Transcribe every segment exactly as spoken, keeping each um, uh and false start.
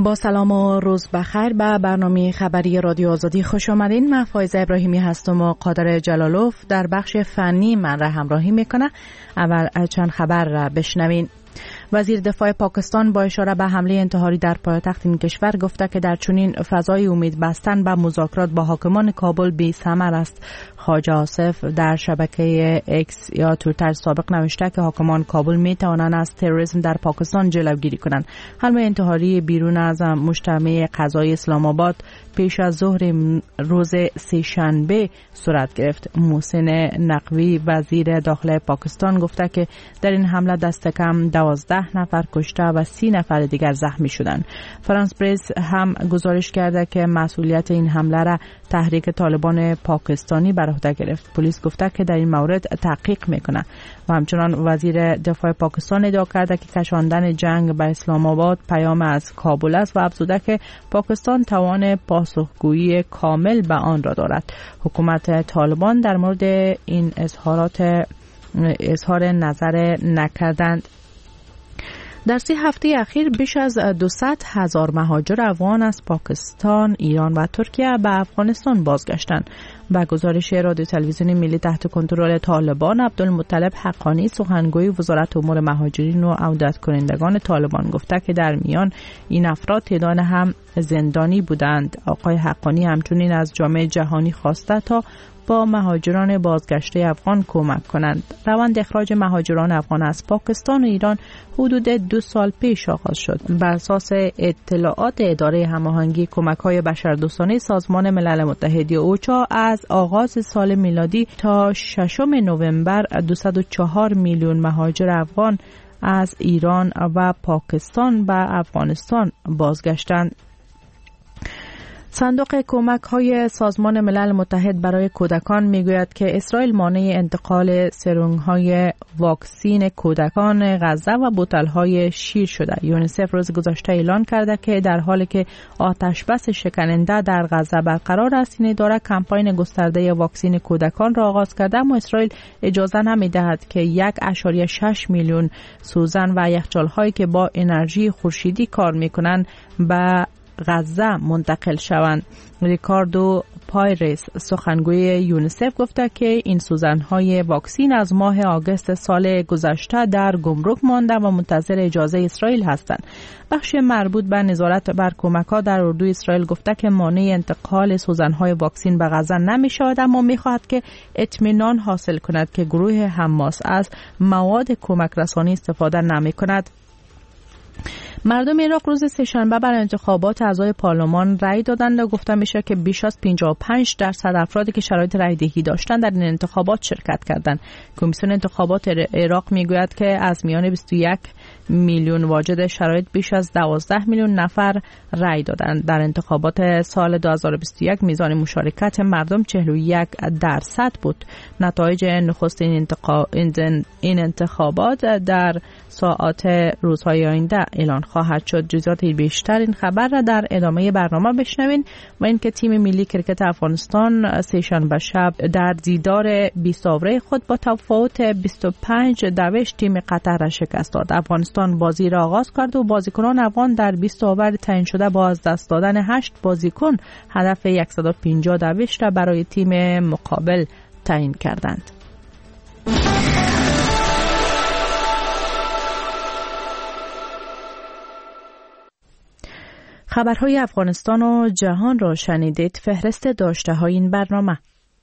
با سلام و روز بخیر به برنامه خبری رادیو آزادی خوش آمدین. من فایزه ابراهیمی هستم و قادر جلالوف در بخش فنی من را همراهی میکنه. اول چند خبر را بشنوین. وزیر دفاع پاکستان با اشاره به حمله انتحاری در پایتخت این کشور گفته که در چنین فضای امید بستن به مذاکرات با حاکمان کابل بی ثمر است. خواجه آصف در شبکه اکس یا توییتر سابق نوشته که حاکمان کابل می توانند از تروریسم در پاکستان جلوگیری کنند. حمله انتحاری بیرون از مجتمع قضایی اسلام آباد پیش از ظهر روز سه‌شنبه صورت گرفت. محسن نقوی وزیر داخله پاکستان گفته که در این حمله دست کم دوازده نفر کشته و سی نفر دیگر زخمی شدند. فرانس پرس هم گزارش کرده که مسئولیت این حمله را تحریک طالبان پاکستانی بر عهده گرفت. پلیس گفته که در این مورد تحقیق میکنه و همچنان وزیر دفاع پاکستان ادعا کرده که کشاندن جنگ به اسلام آباد پیام از کابل است و افزوده که پاکستان توان پاسخگویی کامل به آن را دارد. حکومت طالبان در مورد این اظهارات اظهار نظر نکردند. در سی هفته اخیر بیش از دویست هزار مهاجر افغان از پاکستان، ایران و ترکیه به افغانستان بازگشتند. با گزارش رادیو تلویزیون ملی تحت کنترل طالبان، عبدالمطلب حقانی سخنگوی وزارت امور مهاجرین و عودت کنندگان طالبان گفته که در میان این افراد تعداد هم زندانی بودند. آقای حقانی همچنین از جامعه جهانی خواسته تا با مهاجران بازگشته افغان کمک کنند. روند اخراج مهاجران افغان از پاکستان و ایران حدود دو سال پیش آغاز شد. بر اساس اطلاعات اداره هماهنگی کمک‌های بشردوستانه سازمان ملل متحد اوچا، از آغاز سال میلادی تا ششم نوامبر دویست و چهار میلیون مهاجر افغان از ایران و پاکستان به افغانستان بازگشتند. صندوق کمک های سازمان ملل متحد برای کودکان میگوید که اسرائیل مانع انتقال سرنگ های واکسین کودکان غزه و بوتل های شیر شده. یونیسف روز گذشته اعلان کرده که در حالی که آتش بس شکننده در غزه برقرار است، این اداره کمپاین گسترده واکسین کودکان را آغاز کرده، اما اسرائیل اجازه نمیدهد که یک و شش میلیون سوزن و یخچال هایی که با انرژی خورشیدی کار میکنند به غزه منتقل شوند. ریکاردو پایرس سخنگوی یونیسف گفته که این سوزن‌های واکسین از ماه آگوست سال گذشته در گمرک مانده و منتظر اجازه اسرائیل هستند. بخش مربوط به نظارت بر کمک‌ها در اردوی اسرائیل گفته که مانع انتقال سوزن‌های واکسین به غزه نمی‌شود، اما می‌خواهد که اطمینان حاصل کند که گروه حماس از مواد کمک رسانی استفاده نمی‌کند. مردم عراق روز سه‌شنبه برای انتخابات اعضای پارلمان رأی دادند و گفته میشه که بیش از پنجاه و پنج درصد افرادی که شرایط رأی دهی داشتند در این انتخابات شرکت کردند. کمیسیون انتخابات عراق میگوید که از میان بیست و یک میلیون واجد شرایط بیش از دوازده میلیون نفر رأی دادند. در انتخابات سال دو هزار و بیست و یک میزان مشارکت مردم چهل و یک درصد بود. نتایج نخست این, انتخاب این انتخابات در ساعات روزهای آینده اعلان خواهد شد. جزئیات بیشتر این خبر را در ادامه برنامه بشنوین. و اینکه تیم ملی کرکت افغانستان سه‌شنبه شب در دیدار بیست آوره خود با تفاوت بیست و پنج دویست تیم قطر را شکست داد. افغانستان بازی را آغاز کرد و بازیکنان افغان در بیست اوور تعیین شده با از دست دادن هشت بازیکن هدف صد و پنجاه دویست را برای تیم مقابل تعیین کردند. خبرهای افغانستان و جهان را شنیدید. فهرست داشته های این برنامه.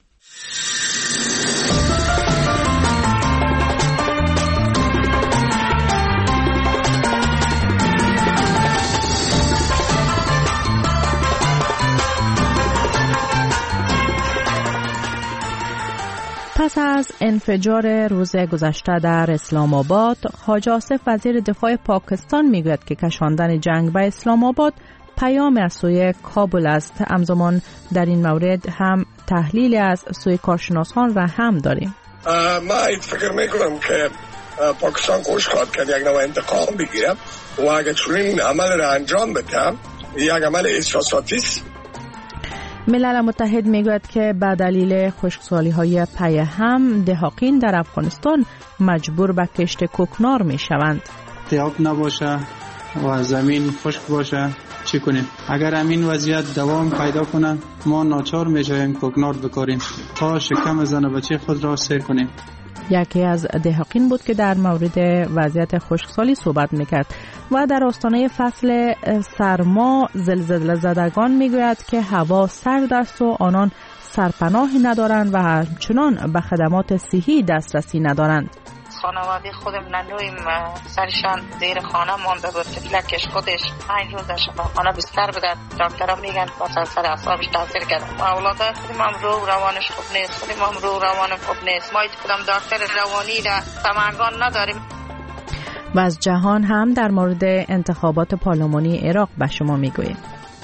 پس از انفجار روز گذشته در اسلام آباد، خواجه آصف وزیر دفاع پاکستان میگوید که کشاندن جنگ به اسلام آباد پیام از سوی کابل است. همزمان در این مورد هم تحلیل از سوی کارشناسان را هم داریم. ما فکر میکنم که پاکستان کوشش خواهد کرد یک نوع انتقام بگیره و اگر چنین عمل را انجام بده یک عمل احساساتی است. ملل متحد میگوید که به دلیل خشکسالی های پی هم دهاقین در افغانستان مجبور به کشت کوکنار می شوند. تیاب نباشه و زمین خشک باشه، چی کنیم. اگر همین وضعیت دوام پیدا کنه ما ناچار میشویم کوکنار بکاریم تا شکم زن و بچه خود را سیر کنیم. یکی از دهقین بود که در مورد وضعیت خشکسالی صحبت میکرد و در آستانه فصل سرما زلزله زدگان میگوید که هوا سرد است و آنان سرپناهی ندارند و همچنان به خدمات صحی دسترسی ندارند. خانواده خودم ننویم سرشان زیر خانه مانده بود. تفلکش خودش پنج روزش به خانه بستر بوده. دکترها میگن بس از سر اعصابش تاثیر کرده. اولادای خودم هم رو روانش خوب نیست. خودم هم رو روانم خوب نیست. ما هیچ کدام دکتر روانی را سمنگان نداریم. و از جهان هم در مورد انتخابات پارلمانی عراق به شما میگوییم.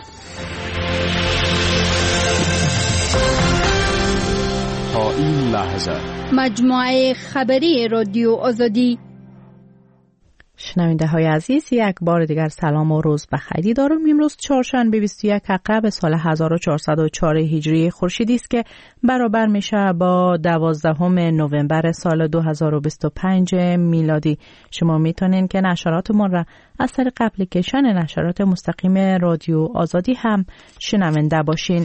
تا این لحظه مجموعه خبری رادیو آزادی. شنونده های عزیز، یک بار دیگر سلام و روز بخیری دارم. امروز چهارشنبه بیست و یک عقرب سال هزار و چهارصد و چهار هجری خورشیدی است که برابر میشه با دوازدهم نوامبر سال دو هزار و بیست و پنج میلادی. شما میتونین که نشراتمون را از طریق اپلیکیشن نشرات مستقیم رادیو آزادی هم شنونده باشین.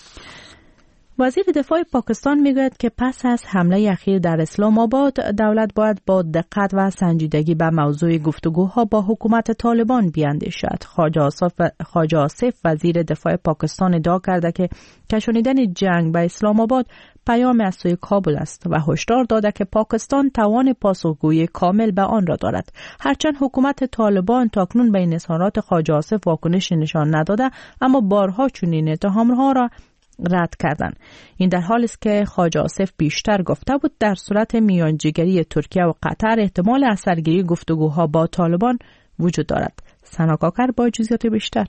وزیر دفاع پاکستان میگوید که پس از حمله اخیر در اسلام آباد دولت باید با دقت و سنجیدگی به موضوع گفتگوها با حکومت طالبان بیاندیشد. خواجه آصف وزیر دفاع پاکستان ادعا کرده که کشانیدن جنگ به اسلام آباد پیام از سوی کابل است و هشدار داده که پاکستان توان پاسخگویی کامل به آن را دارد. هرچند حکومت طالبان تاکنون به این اظهارات خواجه آصف واکنشی نشان نداده، اما بارها چنین اتهامها را رد کردن. این در حالی است که خواجه آصف بیشتر گفته بود در صورت میانجیگری ترکیه و قطر احتمال اثرگیری گفتگوها با طالبان وجود دارد. سنا کاکر با جزئیات بیشتر.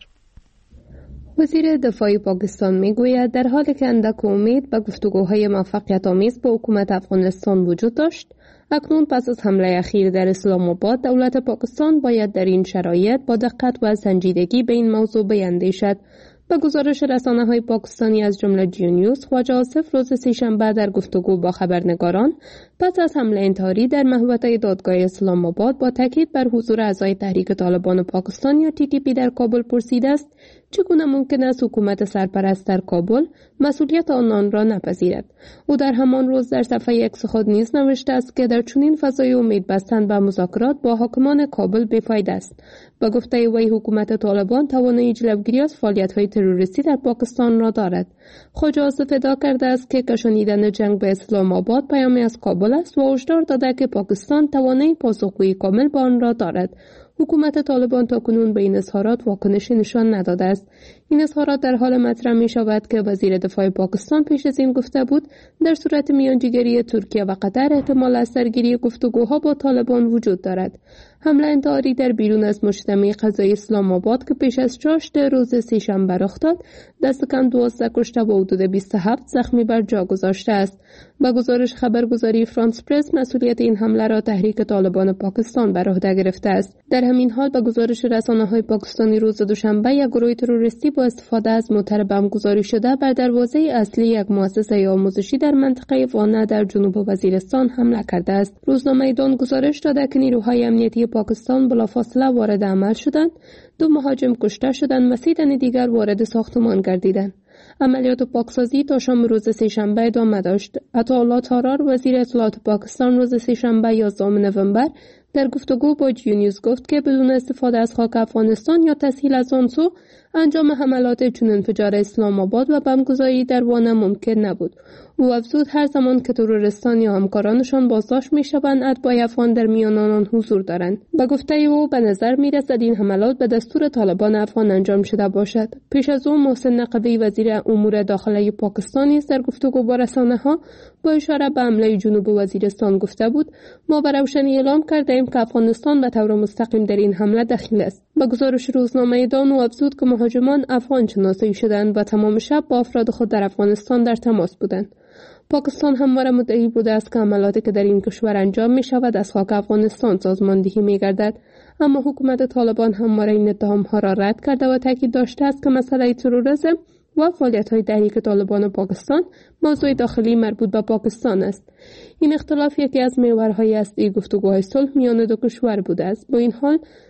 وزیر دفاع پاکستان میگوید در حالی که اندک امید به گفتگوهای موفقیت آمیز با حکومت افغانستان وجود داشت، اکنون پس از حمله اخیر در اسلام آباد دولت پاکستان باید در این شرایط با دقت و سنجیدگی به این موضوع بیاندیشد. به گزارش رسانه‌های پاکستانی از جمله جیو نیوز، خواجه آصف روز سه‌شنبه در گفتگو با خبرنگاران پس از حمله انتحاری در محوطه دادگاه اسلام آباد با تاکید بر حضور اعضای تحریک طالبان پاکستان یا تی تی پی در کابل پرسیده است چگونه ممکن است حکومت سرپرست در کابل مسئولیت آنان را نپذیرد. او در همان روز در صفحه ایکس خود نیز نوشته است که در چنین فضای امید بستن به مذاکرات با حاکمان کابل بیفایده است. با گفته وی حکومت طالبان توانایی جلوگیری از فعالیت‌های تروریستی در پاکستان را دارد. خواجه آصف ادعا کرده است که کشانیدن جنگ به اسلام آباد پیامی از کابل است و هشدار داده که پاکستان توانایی پاسخگویی کامل به آن را دارد. حکومت طالبان تاکنون به این اظهارات واکنشی نشان نداده است. این اظهارات در حال مطرح می شود که وزیر دفاع پاکستان پیش از این گفته بود در صورت میانجیگری ترکیه و قطر احتمال اثرگیری گفتگوها با طالبان وجود دارد. حمله انتحاری در بیرون از مجتمع قضایی اسلام آباد که پیش از چاشت روز سه‌شنبه رخ داد، دست کم دوازده کشته و حدود بیست و هفت زخمی بر جا گذاشته است. با گزارش خبرگزاری فرانس پرس، مسئولیت این حمله را تحریک طالبان پاکستان بر عهده گرفته است. در همین حال با گزارش رسانه‌های پاکستانی روز دوشنبه یک گروه تروریستی با استفاده از موتر بم گذاری شده بر دروازه اصلی یک مؤسسه آموزشی در منطقه وانه در جنوب وزیرستان حمله کرده است. روزنامه دان گزارش داده که نیروهای امنیتی پاکستان بلافاصله وارد عمل شدند، دو مهاجم کشته شدند و سی تن دیگر وارد ساختمان گردیدند. عملیات پاکسازی تا شام روز سه‌شنبه ادامه داشت. عطاالله تارار وزیر اطلاعات پاکستان روز سه‌شنبه یازدهم نوامبر در گفتگو با جیو نیوز گفت که بدون استفاده از خاک افغانستان یا تسهیل از آن سو انجام حملات چون انفجار اسلام آباد و بمبگذاری در وانه ممکن نبود. او افزود هر زمان که تروریستان یا همکارانشان بازداشت می‌شوند اتباع افغان در میان آنان حضور دارند. به گفته او به نظر می‌رسد این حملات به دستور طالبان افغان انجام شده باشد. پیش از او محسن نقوی وزیر امور داخلی پاکستان نیز در گفتگو با رسانه‌ها با اشاره به حمله جنوب وزیرستان گفته بود ما به روشنی اعلام کردیم که افغانستان به طور مستقیم در این حمله دخیل است. با گزارش روزنامه دان او افزود که مهاجمان افغان شناسایی شدند و تمام شب با افراد خود در افغانستان در تماس بودند. پاکستان همواره مدعی بوده است که عملاتی که در این کشور انجام می شود از خاک افغانستان سازماندهی می گردد، اما حکومت طالبان همواره این اتهام‌ها را رد کرده و تاکید داشته است که مسئله تروریسم و فعالیت‌های تحریک طالبان پاکستان موضوع داخلی مربوط به پاکستان است. این اختلاف یکی از محورهای اصلی گفتگوهای صلح میان دو کشور بوده است. با این حال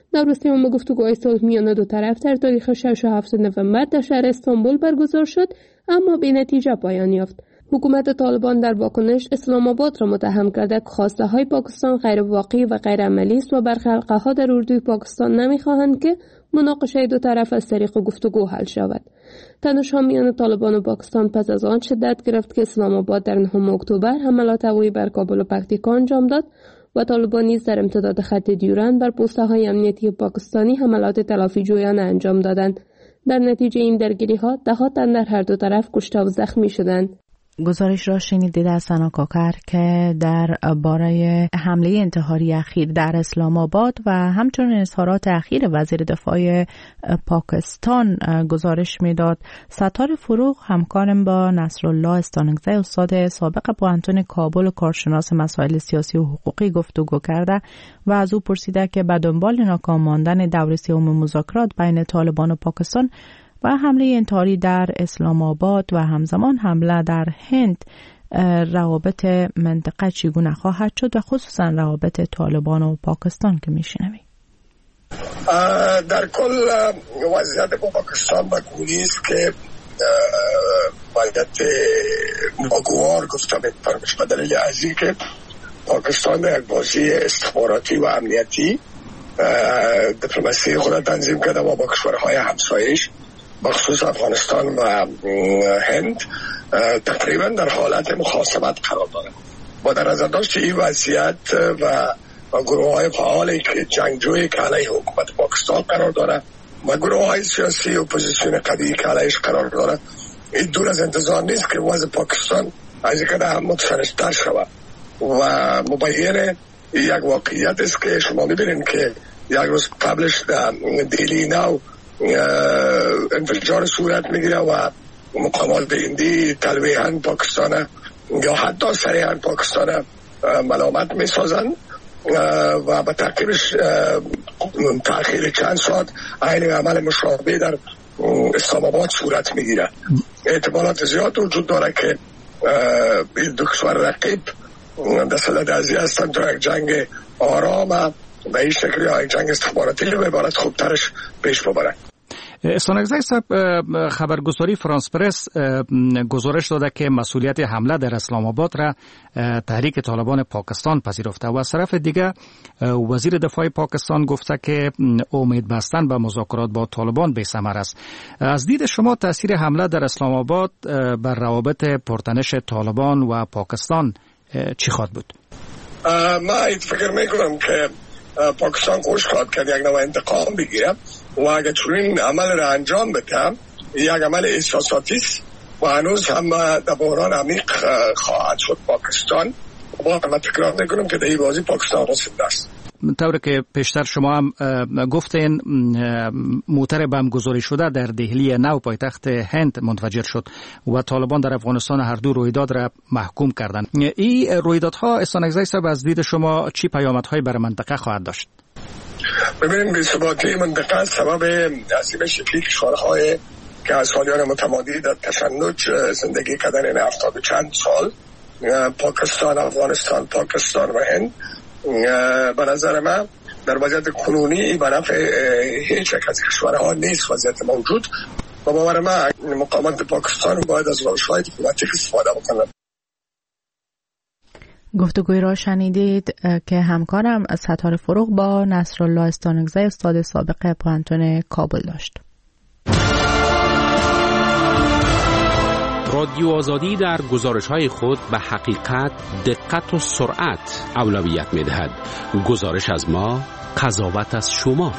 در سوم گفتگوهای صلح میان دو طرف در تاریخ شش و هفت نوامبر در شهر استانبول برگزار شد، اما بی نتیجه پایان یافت. حکومت طالبان در واکنش اسلام آباد را متهم کرده که خواسته های پاکستان غیر واقعی و غیر عملی است و برخی حلقه ها در اردوی پاکستان نمیخواهند که مناقشه دو طرف از طریق گفتگو حل شود. تنش‌ها میان طالبان و پاکستان پس از آن شدت گرفت که اسلام آباد در نهم اکتبر حملات هوایی بر کابل و پکتیکا انجام داد و طالبان نیز در امتداد خط دیورند بر پست‌های امنیتی پاکستانی حملات تلافی جویانه انجام دادند. در نتیجه این درگیری‌ها ده‌ها تن در هر دو طرف کشته و زخمی شدند. گزارش را شنیدید از سنا کاکر که در باره حمله انتحاری اخیر در اسلام آباد و همچنین اظهارات اخیر وزیر دفاع پاکستان گزارش میداد. ستار فروغ همکارم با نصرالله استانگزی استاد سابق پوهنتون کابل و کارشناس مسائل سیاسی و حقوقی گفتگو کرده و از او پرسیده که به دنبال ناکام ماندن دور سوم مذاکرات بین طالبان و پاکستان و حمله انتحاری در اسلام آباد و همزمان حمله در هند روابط منطقه چگونه خواهد شد و خصوصا روابط طالبان و پاکستان که میشنویم. در کل وضعیت با پاکستان با گونی است که باید ناگوار گفتم فرمش به دلیل از این که پاکستان یک بازی استخباراتی و امنیتی دیپلماسی خود تنظیم کرده و با کشورهای همسایش بخصوص افغانستان و هند تقریبا در حالت مخاصمت قرار دارد. با در نظر داشت این وضعیت و گروه های فعالی که جنگجوی که علیه حکومت پاکستان قرار دارد و گروه های سیاسی اپوزیسیون قوی که علیهش قرار دارد، این دور از انتظار نیست که وضع پاکستان از اینکه هم متشنج‌تر شود و مبین یک واقعیت است که شما میبینید که یک روز قبلش در دیلی نو انفجار صورت میگیره و مقامات هندی تلویحاً پاکستان یا حتی صریحاً پاکستان ملامت میسازن و به تعقیبش تأخیر چند ساعت عین عمل مشابه در اسلام آباد صورت میگیره. احتمالات زیاد وجود داره که این دو کشور رقیب در صدد ازی هستن تا یک جنگ آرام به این شکل یا یک جنگ استخباراتی به عبارت خوبترش پیش ببرن. استانگزی صاحب، خبرگزاری فرانس پرس گزارش داده که مسئولیت حمله در اسلام آباد را تحریک طالبان پاکستان پذیرفته و از طرف دیگه وزیر دفاع پاکستان گفته که امید بستن به مذاکرات با طالبان بی‌ثمر است. از دید شما تاثیر حمله در اسلام آباد بر روابط پرتنش طالبان و پاکستان چی خواهد بود؟ من این فکر میکنم که پاکستان کوشش خواهد کرد یک نوع انتقام بگیره و اگر چنین عمل را انجام بده یک عمل احساساتی است و هنوز هم در بحران عمیق خواهد شد پاکستان. با من تکرار میکنم که در این بازی پاکستان رسیده است. طوری که پیشتر شما هم گفتین موتر بم گذاری شده در دهلی نو پایتخت هند منفجر شد و طالبان در افغانستان هر دو رویداد را محکوم کردند. این رویدادها استانگزی صاحب از دید شما چی پیامدهای بر منطقه خواهد داشت؟ ببینید بی‌ثباتی منطقه سبب عظیم شکلی کشورهای که از سالیان متمادی در تشنج زندگی کردن این هفتاد و چند سال، پاکستان، افغانستان، پاکستان و هند، به نظر من در وضعیت کنونی به نفع هیچ یک از کشورها نیست وضعیت موجود و باور من مقامات پاکستان باید از روش‌های دیپلماتیک استفاده بکنند. گفتگوی را شنیدید که همکارم ستار فروغ با نصرالله استانگزی استاد سابق پوهنتون کابل داشت. رادیو آزادی در گزارش‌های خود به حقیقت، دقت و سرعت اولویت می‌دهد. گزارش از ما، قضاوت از شما.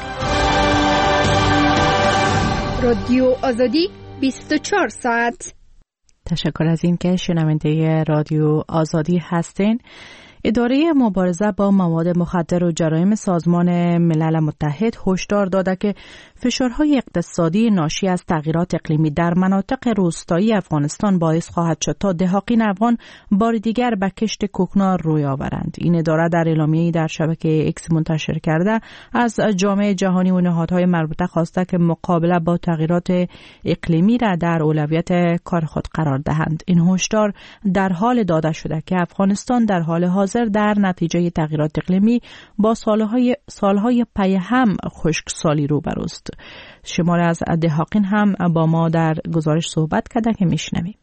رادیو آزادی بیست و چهار ساعت. تشکر از این که شنونده رادیو آزادی هستین. اداره مبارزه با مواد مخدر و جرایم سازمان ملل متحد هشدار داده که فشارهای اقتصادی ناشی از تغییرات اقلیمی در مناطق روستایی افغانستان باعث خواهد شد تا دهاقین افغان بار دیگر به کشت کوکنار روی آورند. این اداره در اعلامیه‌ای در شبکه اکس منتشر کرده از جامعه جهانی و نهادهای مربوطه خواسته که مقابله با تغییرات اقلیمی را در اولویت کار خود قرار دهند. این هشدار در حال داده شده که افغانستان در حال حاضر حاضر در نتیجه تغییرات اقلیمی با سالهای سالهای پی هم خشکسالی روبروست. شماره از دهاقین هم با ما در گزارش صحبت کرده که میشنویم.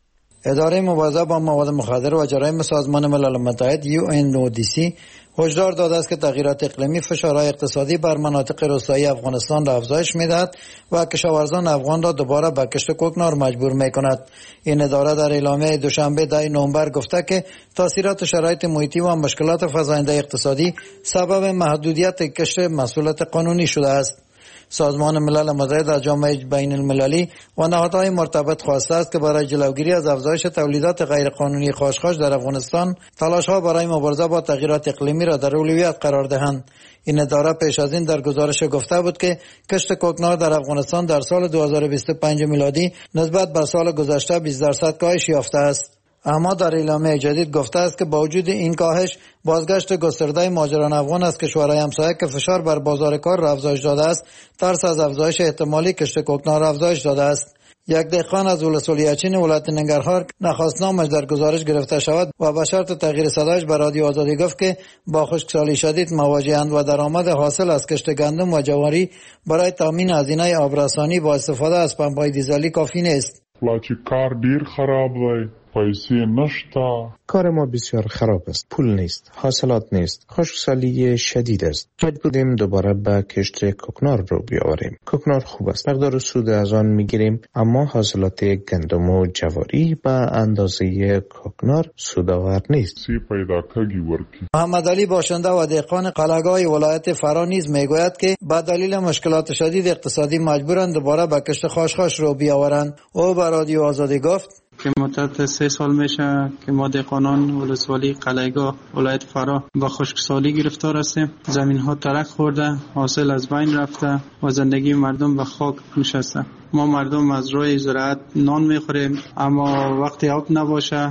اداره مبارزه با مواد مخدر و جرایم سازمان ملل متحد یو ان او دی سی هشدار داده است که تغییرات اقلیمی فشارهای اقتصادی بر مناطق روستایی افغانستان را افزایش می‌دهد و کشاورزان افغان را دوباره به کشت کوکنار مجبور می‌کند. این اداره در اعلامیه دوشنبه ده نوامبر گفته که تاثیرات شرایط محیطی و مشکلات فزاینده اقتصادی سبب محدودیت کشت محصولات قانونی شده است. سازمان ملل متحد از جامعه بین المللی و نهادهای مرتبط خواسته است که برای جلوگیری از افزایش تولیدات غیرقانونی خاشخاش در افغانستان تلاش‌ها برای مبارزه با تغییرات اقلیمی را در اولویت قرار دهند. این اداره پیش از این در گزارش گفته بود که کشت کوکنار در افغانستان در سال دو هزار و بیست و پنج میلادی نسبت به سال گذشته بیست درصد کاهش یافته است. اما در اعلامیه جدید گفته است که با وجود این کاهش بازگشت گسترده مهاجران افغان از کشورهای همسایه که فشار بر بازار کار را افزایش داده است، ترس از افزایش احتمالی کشت کوکنار افزایش داده است. یک دهقان از ولسوالیچین ولایت ننگرهار نخواست نامش در گزارش گرفته شود و به شرط تغییر صدایش به رادیو آزادی گفت که با خشکسالی شدید مواجه‌اند و درآمد حاصل از کشت گندم و جواری برای تامین هزینه آبرسانی با استفاده از پمپ‌های دیزلی کافی نیست. لاچی کار دیر خراب وی پیسې نشتا. کار ما بسیار خراب است. پول نیست، حاصلات نیست، خشکسالی شدید است. مجبوریم دوباره به کشت کوکنار رو بیاوریم. کوکنار خوب است، مقدار سود از آن میگیریم، اما حاصلات گندم و جواری به اندازه کوکنار سودآور نیست. سی پیدا کگی ورکی. محمد علی باشنده و دهقان قلعه‌گاه ولایت فرا نیز میگوید که به دلیل مشکلات شدید اقتصادی مجبورند دوباره به کشت خاشخاش رو بیاورند. او به رادیو آزادی گفت که مدت سه سال میشه که ما دهقانان ولسوالی قلعه‌گاه ولایت فرا با خشکسالی گرفتار هستیم. زمین ها ترک خورده، حاصل از بین رفته و زندگی مردم به خاک نشسته. ما مردم از روی زراعت نان میخوریم، اما وقتی آب نباشه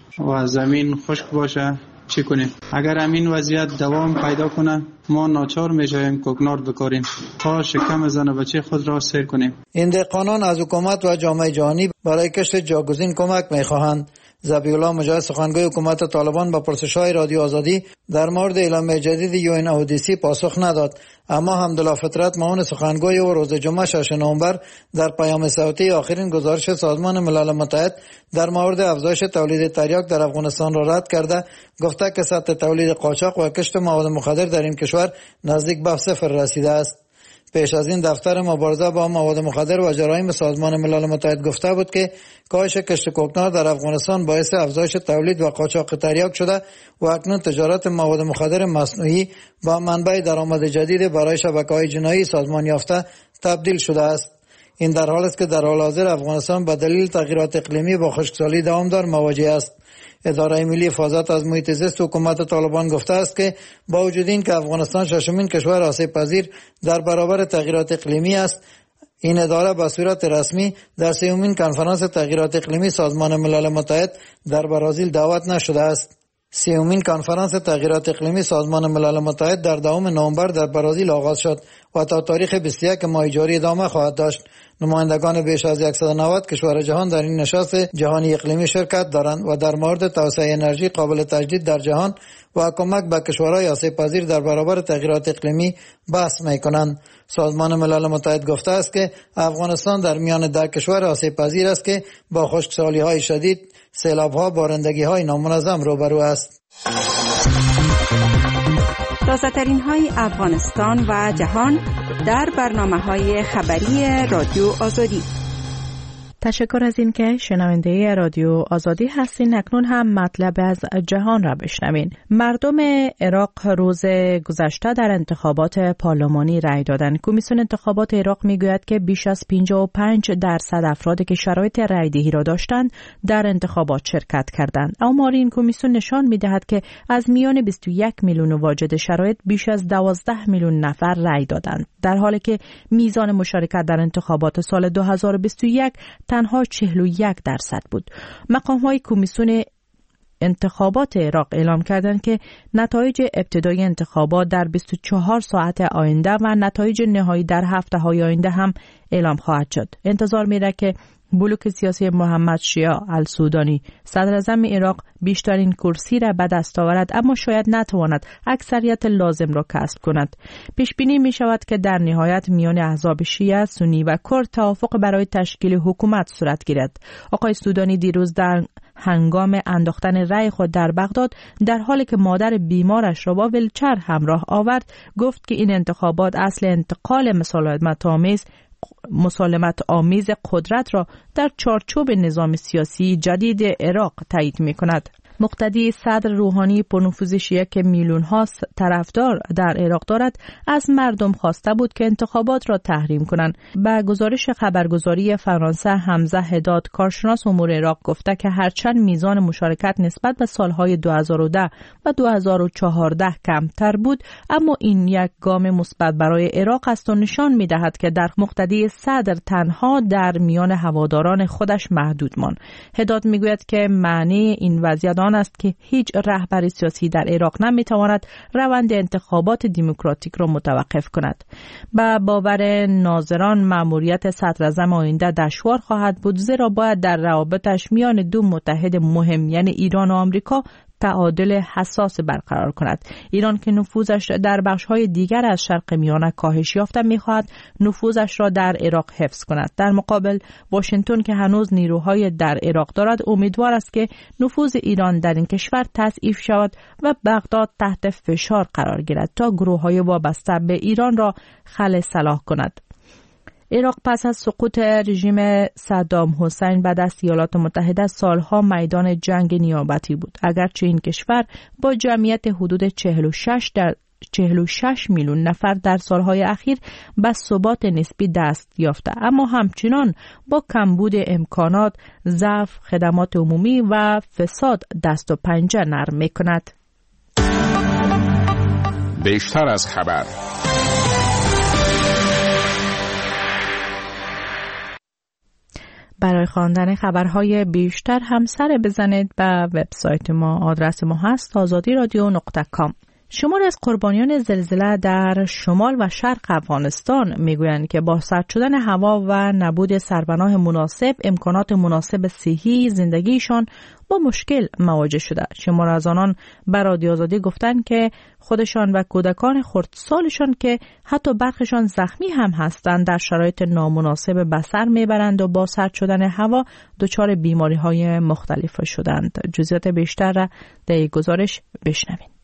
و زمین خشک باشه چی کنیم؟ اگر همین وضعیت دوام پیدا کنه ما ناچار میشویم کوکنار بکاریم تا شکم زن و بچه خود را سیر کنیم. این دهقانان از حکومت و جامعه جهانی برای کشت جاگزین کمک میخواهند. ذبیح‌الله مجاهد سخنگوی حکومت طالبان به پرسش‌های رادیو آزادی در مورد اعلامیه جدید یو ان او دی سی پاسخ نداد، اما حمدالله فطرت معاون سخنگوی او روز جمعه ششم نوامبر در پیام صوتی آخرین گزارش سازمان ملل متحد در مورد افزایش تولید تریاک در افغانستان را رد کرده گفته که سطح تولید قاچاق و کشت مواد مخدر در این کشور نزدیک به صفر رسیده است. پیش از این دفتر مبارزه با مواد مخدر و جرایم سازمان ملل متحد گفته بود که کاهش کشت کوکنار در افغانستان باعث افزایش تولید و قاچاق تریاک شده و اکنون تجارت مواد مخدر مصنوعی با منبع درآمد جدید برای شبکه‌های جنایی سازمان یافته تبدیل شده است. این در حالی است که در حال حاضر افغانستان به دلیل تغییرات اقلیمی با خشکسالی دامدار مواجه است. اداره ملی حفاظت از محیط زیست حکومت طالبان گفته است که با وجود این که افغانستان ششمین کشور آسیب پذیر در برابر تغییرات اقلیمی است، این اداره به صورت رسمی در سومین کنفرانس تغییرات اقلیمی سازمان ملل متحد در برازیل دعوت نشده است. سومین کنفرانس تغییرات اقلیمی سازمان ملل متحد در دوم نوامبر در برازیل آغاز شد و تا تاریخ بیست و یک ماه جاری ادامه خواهد داشت. نمایندگان بیش از صد و نود کشور جهان در این نشست جهانی اقلیمی شرکت دارند و در مورد توسعه انرژی قابل تجدید در جهان و کمک به کشورهای آسیب پذیر در برابر تغییرات اقلیمی بحث می‌کنند. سازمان ملل متحد گفته است که افغانستان در میان ده کشور آسیب پذیر است که با خشکسالی‌های شدید، سیلاب‌ها، بارندگی‌های نامنظم روبرو است. تازه‌ترین های افغانستان و جهان در برنامه‌های خبری رادیو آزادی. تشکر از این که شنونده رادیو آزادی هستین. اکنون هم مطلب از جهان را بشنوین. مردم عراق روز گذشته در انتخابات پارلمانی رأی دادند. کمیسیون انتخابات عراق میگوید که بیش از پنجاه و پنج درصد افرادی که شرایط رأی‌دهی را داشتند در انتخابات شرکت کردند. آمار این کمیسیون نشان می‌دهد که از میان بیست و یک میلیون واجد شرایط بیش از دوازده میلیون نفر رأی دادند، در حالی که میزان مشارکت در انتخابات سال دو هزار و بیست و یک تنها چهل و یک درصد بود. مقام‌های کمیسیون انتخابات عراق اعلام کردند که نتایج ابتدایی انتخابات در بیست و چهار ساعت آینده و نتایج نهایی در هفته‌های آینده هم اعلام خواهد شد. انتظار میره که بلوک سیاسی محمد شیع السودانی صدر اعظم عراق بیشترین کرسی را به دست آورد، اما شاید نتواند اکثریت لازم را کسب کند. پیش بینی می شود که در نهایت میان احزاب شیعه، سنی و کرد توافق برای تشکیل حکومت صورت گیرد. آقای سودانی دیروز در هنگام انداختن رأی خود در بغداد در حالی که مادر بیمارش را با ویلچر همراه آورد گفت که این انتخابات اصل انتقال مسالمت آمیز مسالمت آمیز قدرت را در چارچوب نظام سیاسی جدید عراق تایید می کند. مقتدی صدر روحانی پرنفوذ شیعه که میلیون ها طرفدار در عراق دارد از مردم خواسته بود که انتخابات را تحریم کنند. به گزارش خبرگزاری فرانسه حمزه هداد کارشناس امور عراق گفته که هرچند میزان مشارکت نسبت به سالهای دو هزار و ده و دو هزار و چهارده کمتر بود، اما این یک گام مثبت برای عراق است و نشان می‌دهد که در مقتدی صدر تنها در میان هواداران خودش محدود ماند. هداد میگوید که معنی این وضعیت آن است که هیچ رهبر سیاسی در عراق نمیتواند روند انتخابات دموکراتیک را متوقف کند. با باور ناظران مأموریت صدراعظم آینده دشوار خواهد بود، زیرا باید در روابطش میان دو متحد مهم یعنی ایران و آمریکا تعادل حساس برقرار کند. ایران که نفوذش در بخش‌های دیگر از شرق میانه کاهش یافته می‌خواهد نفوذش را در عراق حفظ کند. در مقابل واشنگتن که هنوز نیروهای در عراق دارد امیدوار است که نفوذ ایران در این کشور تضعیف شود و بغداد تحت فشار قرار گیرد تا گروه‌های وابسته به ایران را خلع صلاح کند. عراق پس از سقوط رژیم صدام حسین به دست ایالات متحده سالها میدان جنگ نیابتی بود. اگرچه این کشور با جمعیت حدود چهل و شش در چهل و شش میلیون نفر در سالهای اخیر به ثبات نسبی دست یافته، اما همچنان با کمبود امکانات، ضعف خدمات عمومی و فساد دست و پنجه نرم می‌کند. بیشتر از خبر. برای خواندن خبرهای بیشتر هم سر بزنید به وبسایت ما. آدرس ما هست آزادی رادیو نقطه کام. شمار از قربانیان زلزله در شمال و شرق افغانستان میگویند که با سرد شدن هوا و نبود سرپناه مناسب امکانات مناسب صحی زندگیشان با مشکل مواجه شده. شمار از آنان به رادیو آزادی گفتند که خودشان و کودکان خردسالشان که حتی برخشان زخمی هم هستند در شرایط نامناسب به سر میبرند و با سرد شدن هوا دچار بیماری های مختلف شدند. جزئیات بیشتر را در گزارش بشنوید.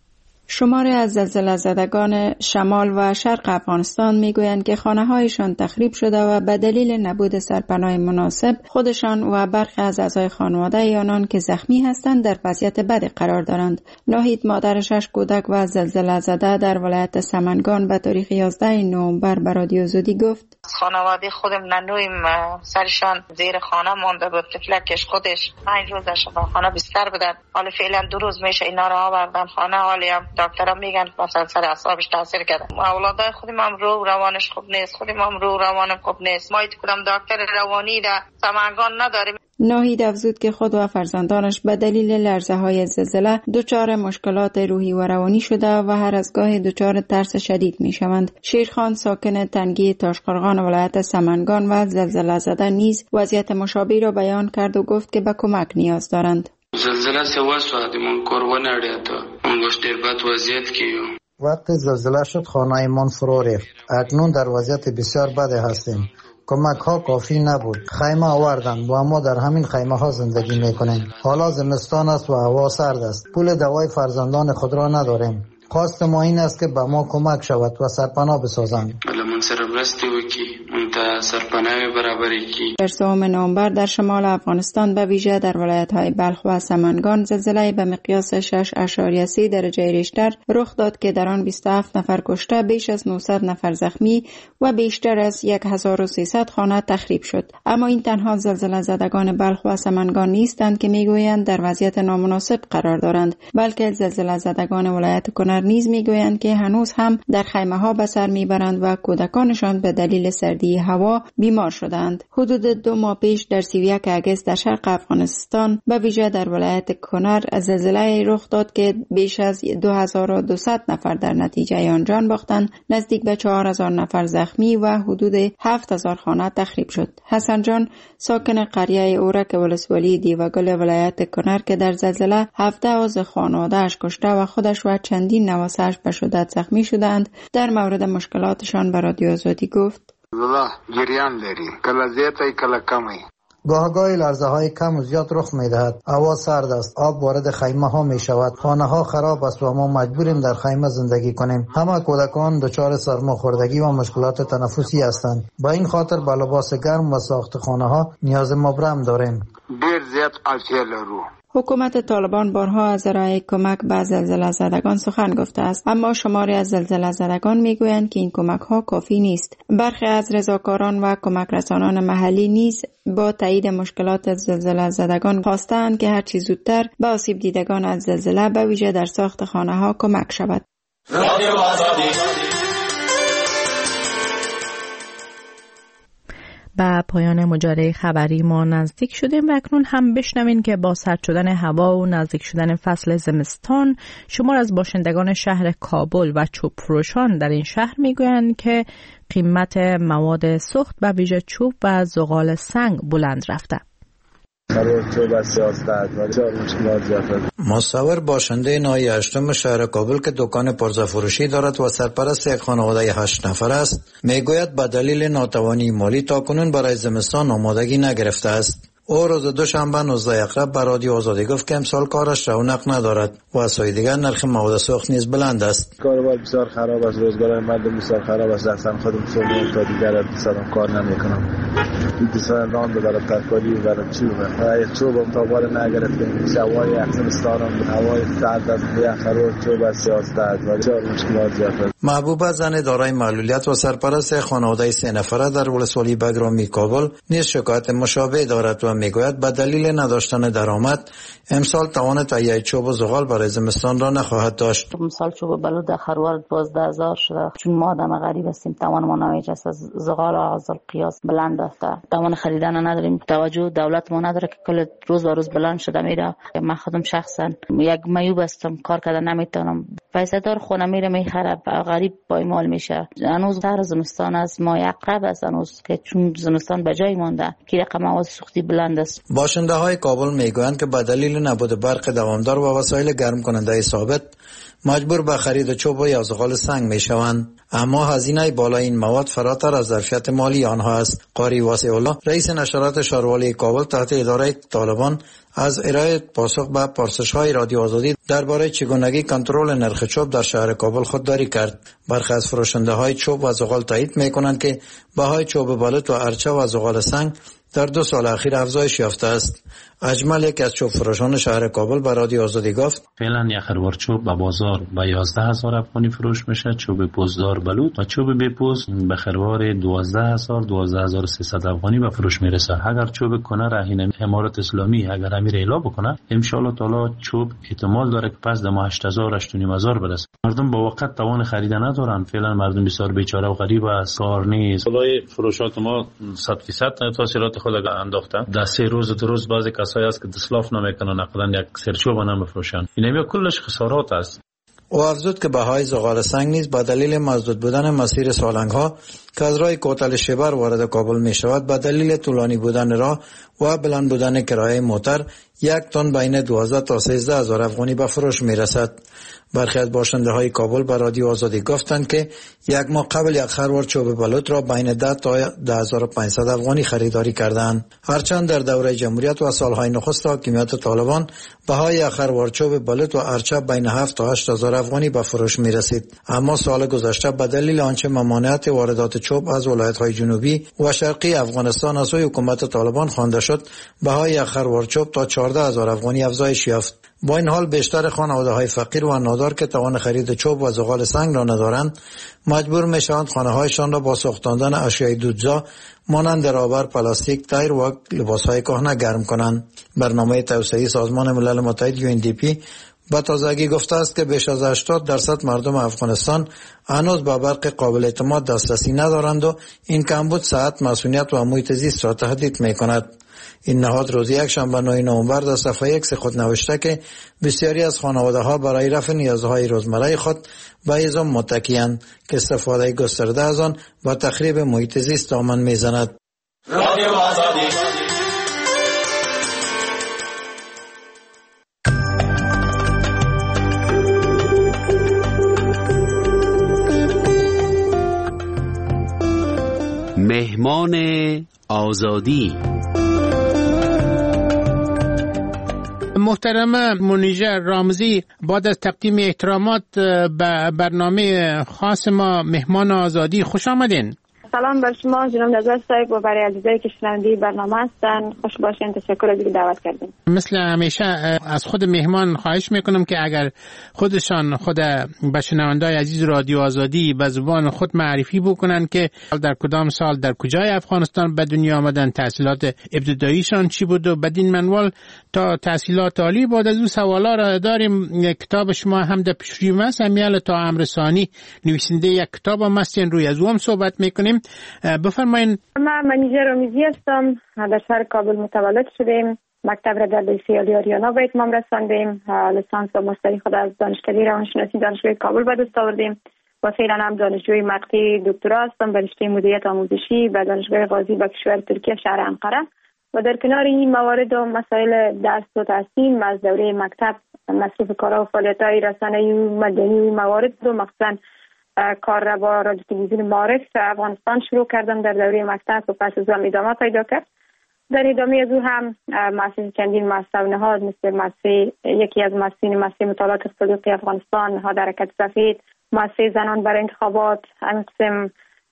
شماری از زلزله زدگان شمال و شرق افغانستان میگویند که خانه‌هایشان تخریب شده و به دلیل نبود سرپناه مناسب خودشان و برخی از اعضای خانواده آنان که زخمی هستند در وضعیت بدی قرار دارند. ناهید مادر شش کودک و زلزله زده در ولایت سمنگان به تاریخ یازده نوامبر به رادیو آزادی گفت: خانواده خودم ننویم سرشان زیر خانه مانده بود. طفلکش خودش پنج روزش به خانه بستر بودن. حالا فعلا دو روز میشه اینا رو آوردن خانه. حالی هم دکترها میگن مثلا سر اعصابش تاثیر کرده. اولادای خودم هم رو روانش خوب نیست، خودم هم رو روانم خوب نیست. ما کدام دکتر روانی در سمنگان نداریم. ناهید افزود که خود و فرزندانش به دلیل لرزه های زلزله دچار مشکلات روحی و روانی شده و هر از گاهی دچار ترس شدید می شوند. شیرخان ساکن تنگی تاشقرغان ولایت سمنگان و زلزله زده نیز وضعیت مشابه را بیان کرد و گفت که به کمک نیاز دارند. زلزله سوا ساعت من کور ونړیا ته موږ ډېر بد وضعیت کې یو. وقتی زلزله شد خانه من فرو ریخت. اکنون در وضعیت بسیار بد هستیم. کمک ها کافی نبود. خیمه آوردند و ما در همین خیمه ها زندگی میکنیم. حالا زمستان است و هوا سرد است. پول دوای فرزندان خود را نداریم. خواست ما این است که به ما کمک شود و سرپناه بسازند. در سوم نوامبر در شمال افغانستان به ویژه در ولایت‌های بلخ و سمنگان زلزله به مقیاس شش اشاریه سه درجه ریشتر رخ داد که در آن بیست و هفت نفر کشته، بیش از نهصد نفر زخمی و بیشتر از هزار و سیصد خانه تخریب شد. اما این تنها زلزله زدگان بلخ و سمنگان نیستند که میگویند در وضعیت نامناسب قرار دارند، بلکه زلزله زدگان ولایت کنر نیز میگویند که هنوز هم در خیمه ها به سر میبرند و کودکانشان به دلیل سردی هوا بیمار شدند. حدود دو ماه پیش در سی و یک آگوست در شرق افغانستان به ویژه در ولایت کنر زلزله رخ داد که بیش از دو هزار و دویست نفر در نتیجه آن جان باختند، نزدیک به چهار هزار نفر زخمی و حدود هفت هزار خانه تخریب شد. حسن جان ساکن قریه اورک ولسوالی دیوگل ولایت کنر که در زلزله هفده عضو خانواده‌اش کشته و خودش و چندین نواسه‌اش به شدت زخمی شدند، در مورد مشکلاتشان به رادیو آزادی گفت: الله جریان لري، کله زیاتی کله کمی. گاهگاهی لرزه های کم و زیاد رخ می دهد. هوا سرد است، آب وارد خیمه ها می شود، خانه ها خراب است و ما مجبوریم در خیمه زندگی کنیم. همه کودکان دچار سرماخوردگی و مشکلات تنفسی هستند. با این خاطر به لباس گرم و ساخت خانه ها نیاز مبرم داریم. ډیر زیات اړتیا لرو. حکومت طالبان بارها از ارائه کمک به زلزله زدگان سخن گفته است، اما شماری از زلزله زدگان میگویند که این کمک ها کافی نیست. برخی از رضاکاران و کمک رسانان محلی نیز با تایید مشکلات زلزله زدگان خواستند که هر چه زودتر به آسیب دیدگان از زلزله به ویژه در ساخت خانه ها کمک شود. به پایان مجره خبری ما نزدیک شدیم و اکنون هم بشنوین که با سرد شدن هوا و نزدیک شدن فصل زمستان شمار از باشندگان شهر کابل و چوب فروشان در این شهر میگویند که قیمت مواد سوخت به ویژه چوب و زغال سنگ بلند رفته. مصور باشنده ناحیه هشتم شهر کابل که دکان پرزه فروشی دارد و سرپرست یک خانواده هشت نفر است میگوید به دلیل ناتوانی مالی تاکنون برای زمستان آمادگی نگرفته است. او روز دوشنبه نوزده اقرب به رادیو آزادی گفت که امسال کارش رونق ندارد و از سوی دیگر نرخ مواد سوخت نیز بلند است. کاروبار بسیار خراب است، روزگار مردم بسیار خراب است. اصلا خودم شغل تا دیگر دیگه کار نمیکنم. دیگه ران برای ترکاری و برای چوب و چوب تا بار نگرفتیم. شوای اقصستان هوای سرد است، یخرو چوب است سیاست و بسیار مشکلات زیاد. محبوبه زن دارای معلولیت و سرپرست خانواده سه نفره در ولسوالی بگرامی کابل نیز شکایت مشابه دارد و میگوید به دلیل نداشتن درآمد امسال توان تهیه چوب و زغال برای زمستان را نخواهد داشت. امسال چوب بلود خروار دوازده هزار شده، چون ما آدم غریب هستیم توان ما نمیشه، از زغال از قیاس بلند رفته، توان خریدن نداریم، توجه دولت ما نداره که کل روز و روز بلند شده میره. من خودم شخصا یک میوب هستم، کار کردن نمیتونم، پیسه دار خونه میره میخره، غریب پایمال میشه. هنوز سر زمستان است، ما یقرب است هنوز که چون زمستان به جای مونده که رقم مواد سوختی بلند است. باشنده های کابل میگویند که به دلیل نبود برق دوامدار و وسایل گرم کننده ثابت مجبور به خرید چوب و یا زغال سنگ میشوند، اما هزینه بالای این مواد فراتر از ظرفیت مالی آنها است. قاری واسع الله رئیس نشرات شهروالی کابل تحت اداره طالبان از ارائه پاسخ به پرسش‌های رادیو آزادی درباره چگونگی کنترل نرخ چوب در شهر کابل خودداری کرد. برخی از فروشنده‌های چوب و زغال تایید می‌کنند که بهای چوب بلوط و ارچه و زغال سنگ در دو سال اخیر افزایش یافته است. اجمل یک از چوب فروشان شهر کابل به رادیو آزادی گفت فعلا یک خروار چوب به بازار به یازده هزار افغانی فروش میشه، چوب پوزدار بلوط و چوب بی پوز به خروار دوازده هزار دوازده هزار و سیصد افغانی به فروش میرسه. اگر چوب کنه رهین امارات اسلامی اگر امیر اعلام بکنه ان شاء الله تعالی چوب احتمال داره که پس دم هشت هزار هشت و نیم هزار برسه. مردم با وقت توان خرید ندارن، فعلا مردم بسیار بیچاره و غریب است، کار نیست. والله فروشات ما صد درصد تاثیرات خود انداخته. در سه روز دو روز بعضی کسایی هست که دسلاف نمیکنن، اقلا یک سرچوب نمیفروشن. این کلش خسارات است. او افزود که بهای زغال سنگ نیز به دلیل مسدود بودن مسیر سالنگ ها که از راه کوتل شبر وارد کابل می شود به دلیل طولانی بودن راه و بلند بودن کرایه موتر یک تن بین دوازده تا سیزده هزار افغانی به فروش می رسد. برخی از باشنده های کابل به رادیو آزادی گفتند که یک ماه قبل یک خروار چوب بلوط را بین ده تا ده هزار و پانصد افغانی خریداری کردند. هرچند در دوره جمهوریت و سالهای نخست حاکمیت طالبان بهای یک خروار چوب بلوط و ارچه بین هفت تا هشت هزار افغانی به فروش می رسید، اما سال گذشته به دلیل آنچه ممانعت واردات چوب از ولایت‌های جنوبی و شرقی افغانستان از سوی حکومت طالبان خوانده شد، بهای یک خروار چوب تا چهارده هزار افغانی افزایش یافت. با این حال بیشتر خانواده‌های فقیر و نادار که توان خرید چوب و زغال سنگ را ندارند مجبور میشوند خانه‌هایشان را با سوختاندن اشیاء دودزا مانند رابر، پلاستیک، تایر و لباس‌های کهنه گرم کنند. برنامه توسعه سازمان ملل متحد یو ان دی پی با تازگی گفته است که بیش از هشتاد درصد مردم افغانستان هنوز به برق قابل اعتماد دسترسی ندارند و این کمبود صحت، مسئولیت و محیط زیست را تهدید می‌کند. این نهاد روز یکشنبه نه نوامبر در صفحه یک خود نوشته که بسیاری از خانواده‌ها برای رفع نیازهای روزمره خود به هیزم متکی‌اند که استفاده گسترده از آن با تخریب محیط زیست دامن می‌زند. رادیو آزادی مهمان آزادی. محترم منیژه رامزی، بعد از تقدیم احترامات به برنامه خاص ما مهمان آزادی خوش آمدین. سلام بر شما جناب نظر صاحب و برای عزیزایی که شنونده برنامه هستن. خوش باشین. تشکر از اینکه دعوت کردین. مثل همیشه از خود مهمان خواهش میکنم که اگر خودشان خود به شنونده‌های عزیز رادیو آزادی به زبان خود معرفی بکنن که در کدام سال در کجای افغانستان به دنیا آمدن، تحصیلات ابتداییشان چی بود و بدین منوال تا تحصیلات عالی. بعد از اون سوالا را داریم. کتاب شما هم در پیشروی است، امیال تا امرسانی نویسنده یک کتاب هم هستین، روی از اون صحبت میکنیم. بفرمایید. من منیژه رامزی هستم، در شهر کابل متولد شدیم. مکتب را در لیسه عالی آریانا به اتمام رساندیم. لیسانس و ماستری خود از دانشکده روانشناسی دانشگاه کابل به دست آوردیم و فعلا هم دانشجوی مقطع دکترا هستم به رشته مدیریت آموزشی به دانشگاه غازی به کشور ترکیه شهر انقره. و در کنار این موارد و مسائل درس و تحصیل از دوره مکتب مصروف کارها و فعالیت‌های رسانه‌ای و مدنی و موارد و مخصوصاً کار را با رادیو تلویزیون معارف افغانستان شروع کردم در دوره مکتب و پس از آن ادامه پیدا کرد. در ادامه از او هم مؤسسه چندین مؤسسه و نهاد مثل مؤسسه یکی از مؤسسین مؤسسه مطالعات اقتصادی افغانستان، نهاد حرکت سفید، مؤسسه زنان برای انتخابات، همین قسم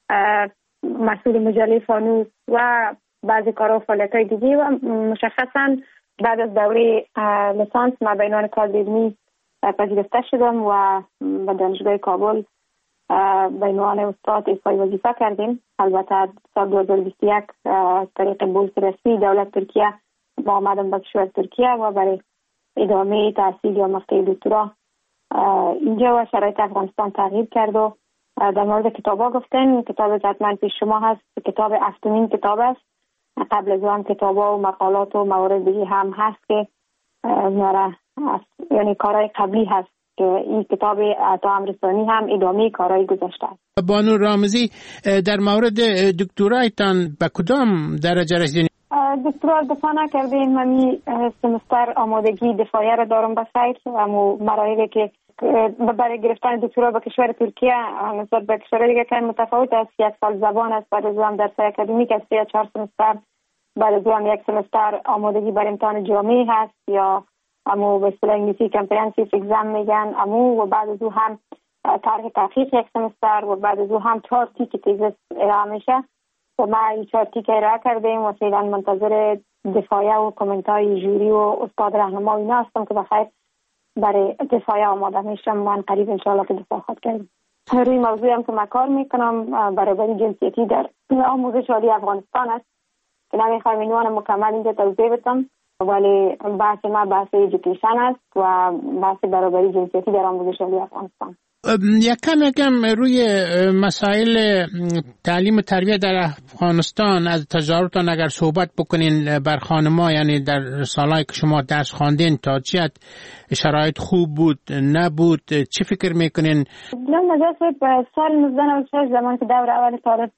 مسئول مجله فانوس و بعضی کارها و فعالیت‌های دیگه. و مشخصاً بعد از دوره لیسانس ما به عنوان کادر علمی پذیرفته شدم و به دانشگاه کابل به عنوان استاد ایفای وظیفه کردیم. البته سال دو هزار و بیست و یک طریق بورس رسمی دولت ترکیه با آمدم به کشور ترکیه و برای ادامه تحصیل یا مقطع دکترا اینجا و شرایط افغانستان تغییر کرد. و در مورد کتابا گفتن، کتاب حتما پیش شما هست، کتاب هفتمین کتاب است. قبل از آن کتابا و مقالات و موارد دیگه هم هست که میاره، یعنی کارهای قبلی هست که این کتاب تا امرسانی هم ادامه کارهای گذشته است. بانو رامزی، در مورد دکترایتان به کدام درجه رسیدین؟ دکترا دفاع نکردیم. همی سمستر آمادگی دفاعیه را دارم به خیر. اما مراحلی که برای گرفتن دکترا به کشور ترکیه نسبت به کشور دیگه که متفاوت است. یک سال زبان است، بعد از آن درس اکادمیک است، یا چهار سمستر، بعد از آن یک سمستر آمادگی برای امتحان جامعی هست یا امو به اصطلاح انگلیسی کامپرهنسیو اگزم میگن امو. و بعد از او هم طرح تحقیق یک سمستر و بعد از او هم چهار تیک تیزس ارائه میشه و ما این چهار تیک ارائه کردیم و فعلا منتظر دفاعیه و کامنت های جوری و استاد راهنما اینا هستم که بخیر برای دفاعیه آماده میشم. من قریب انشاءالله که دفاع خود کردم. روی موضوعی هم که من کار میکنم برابری جنسیتی در آموزش عالی افغانستان است که نمیخوایم عنوان مکمل اینجا توضیح بدم، ولی بحث ما بحث ایژوکیشن است و بحث برابری جنسیتی در آموزش عالی افغانستان. یک کم یکم روی مسائل تعلیم و تربیت در افغانستان از تجاربتان اگر صحبت بکنین بر خانم‌ها، یعنی در سالهایی که شما درس خواندین تا چقدر شرایط خوب بود نبود، چی فکر میکنین؟ من نظر به سال نوزده نود و شش زمان که دور اول طالب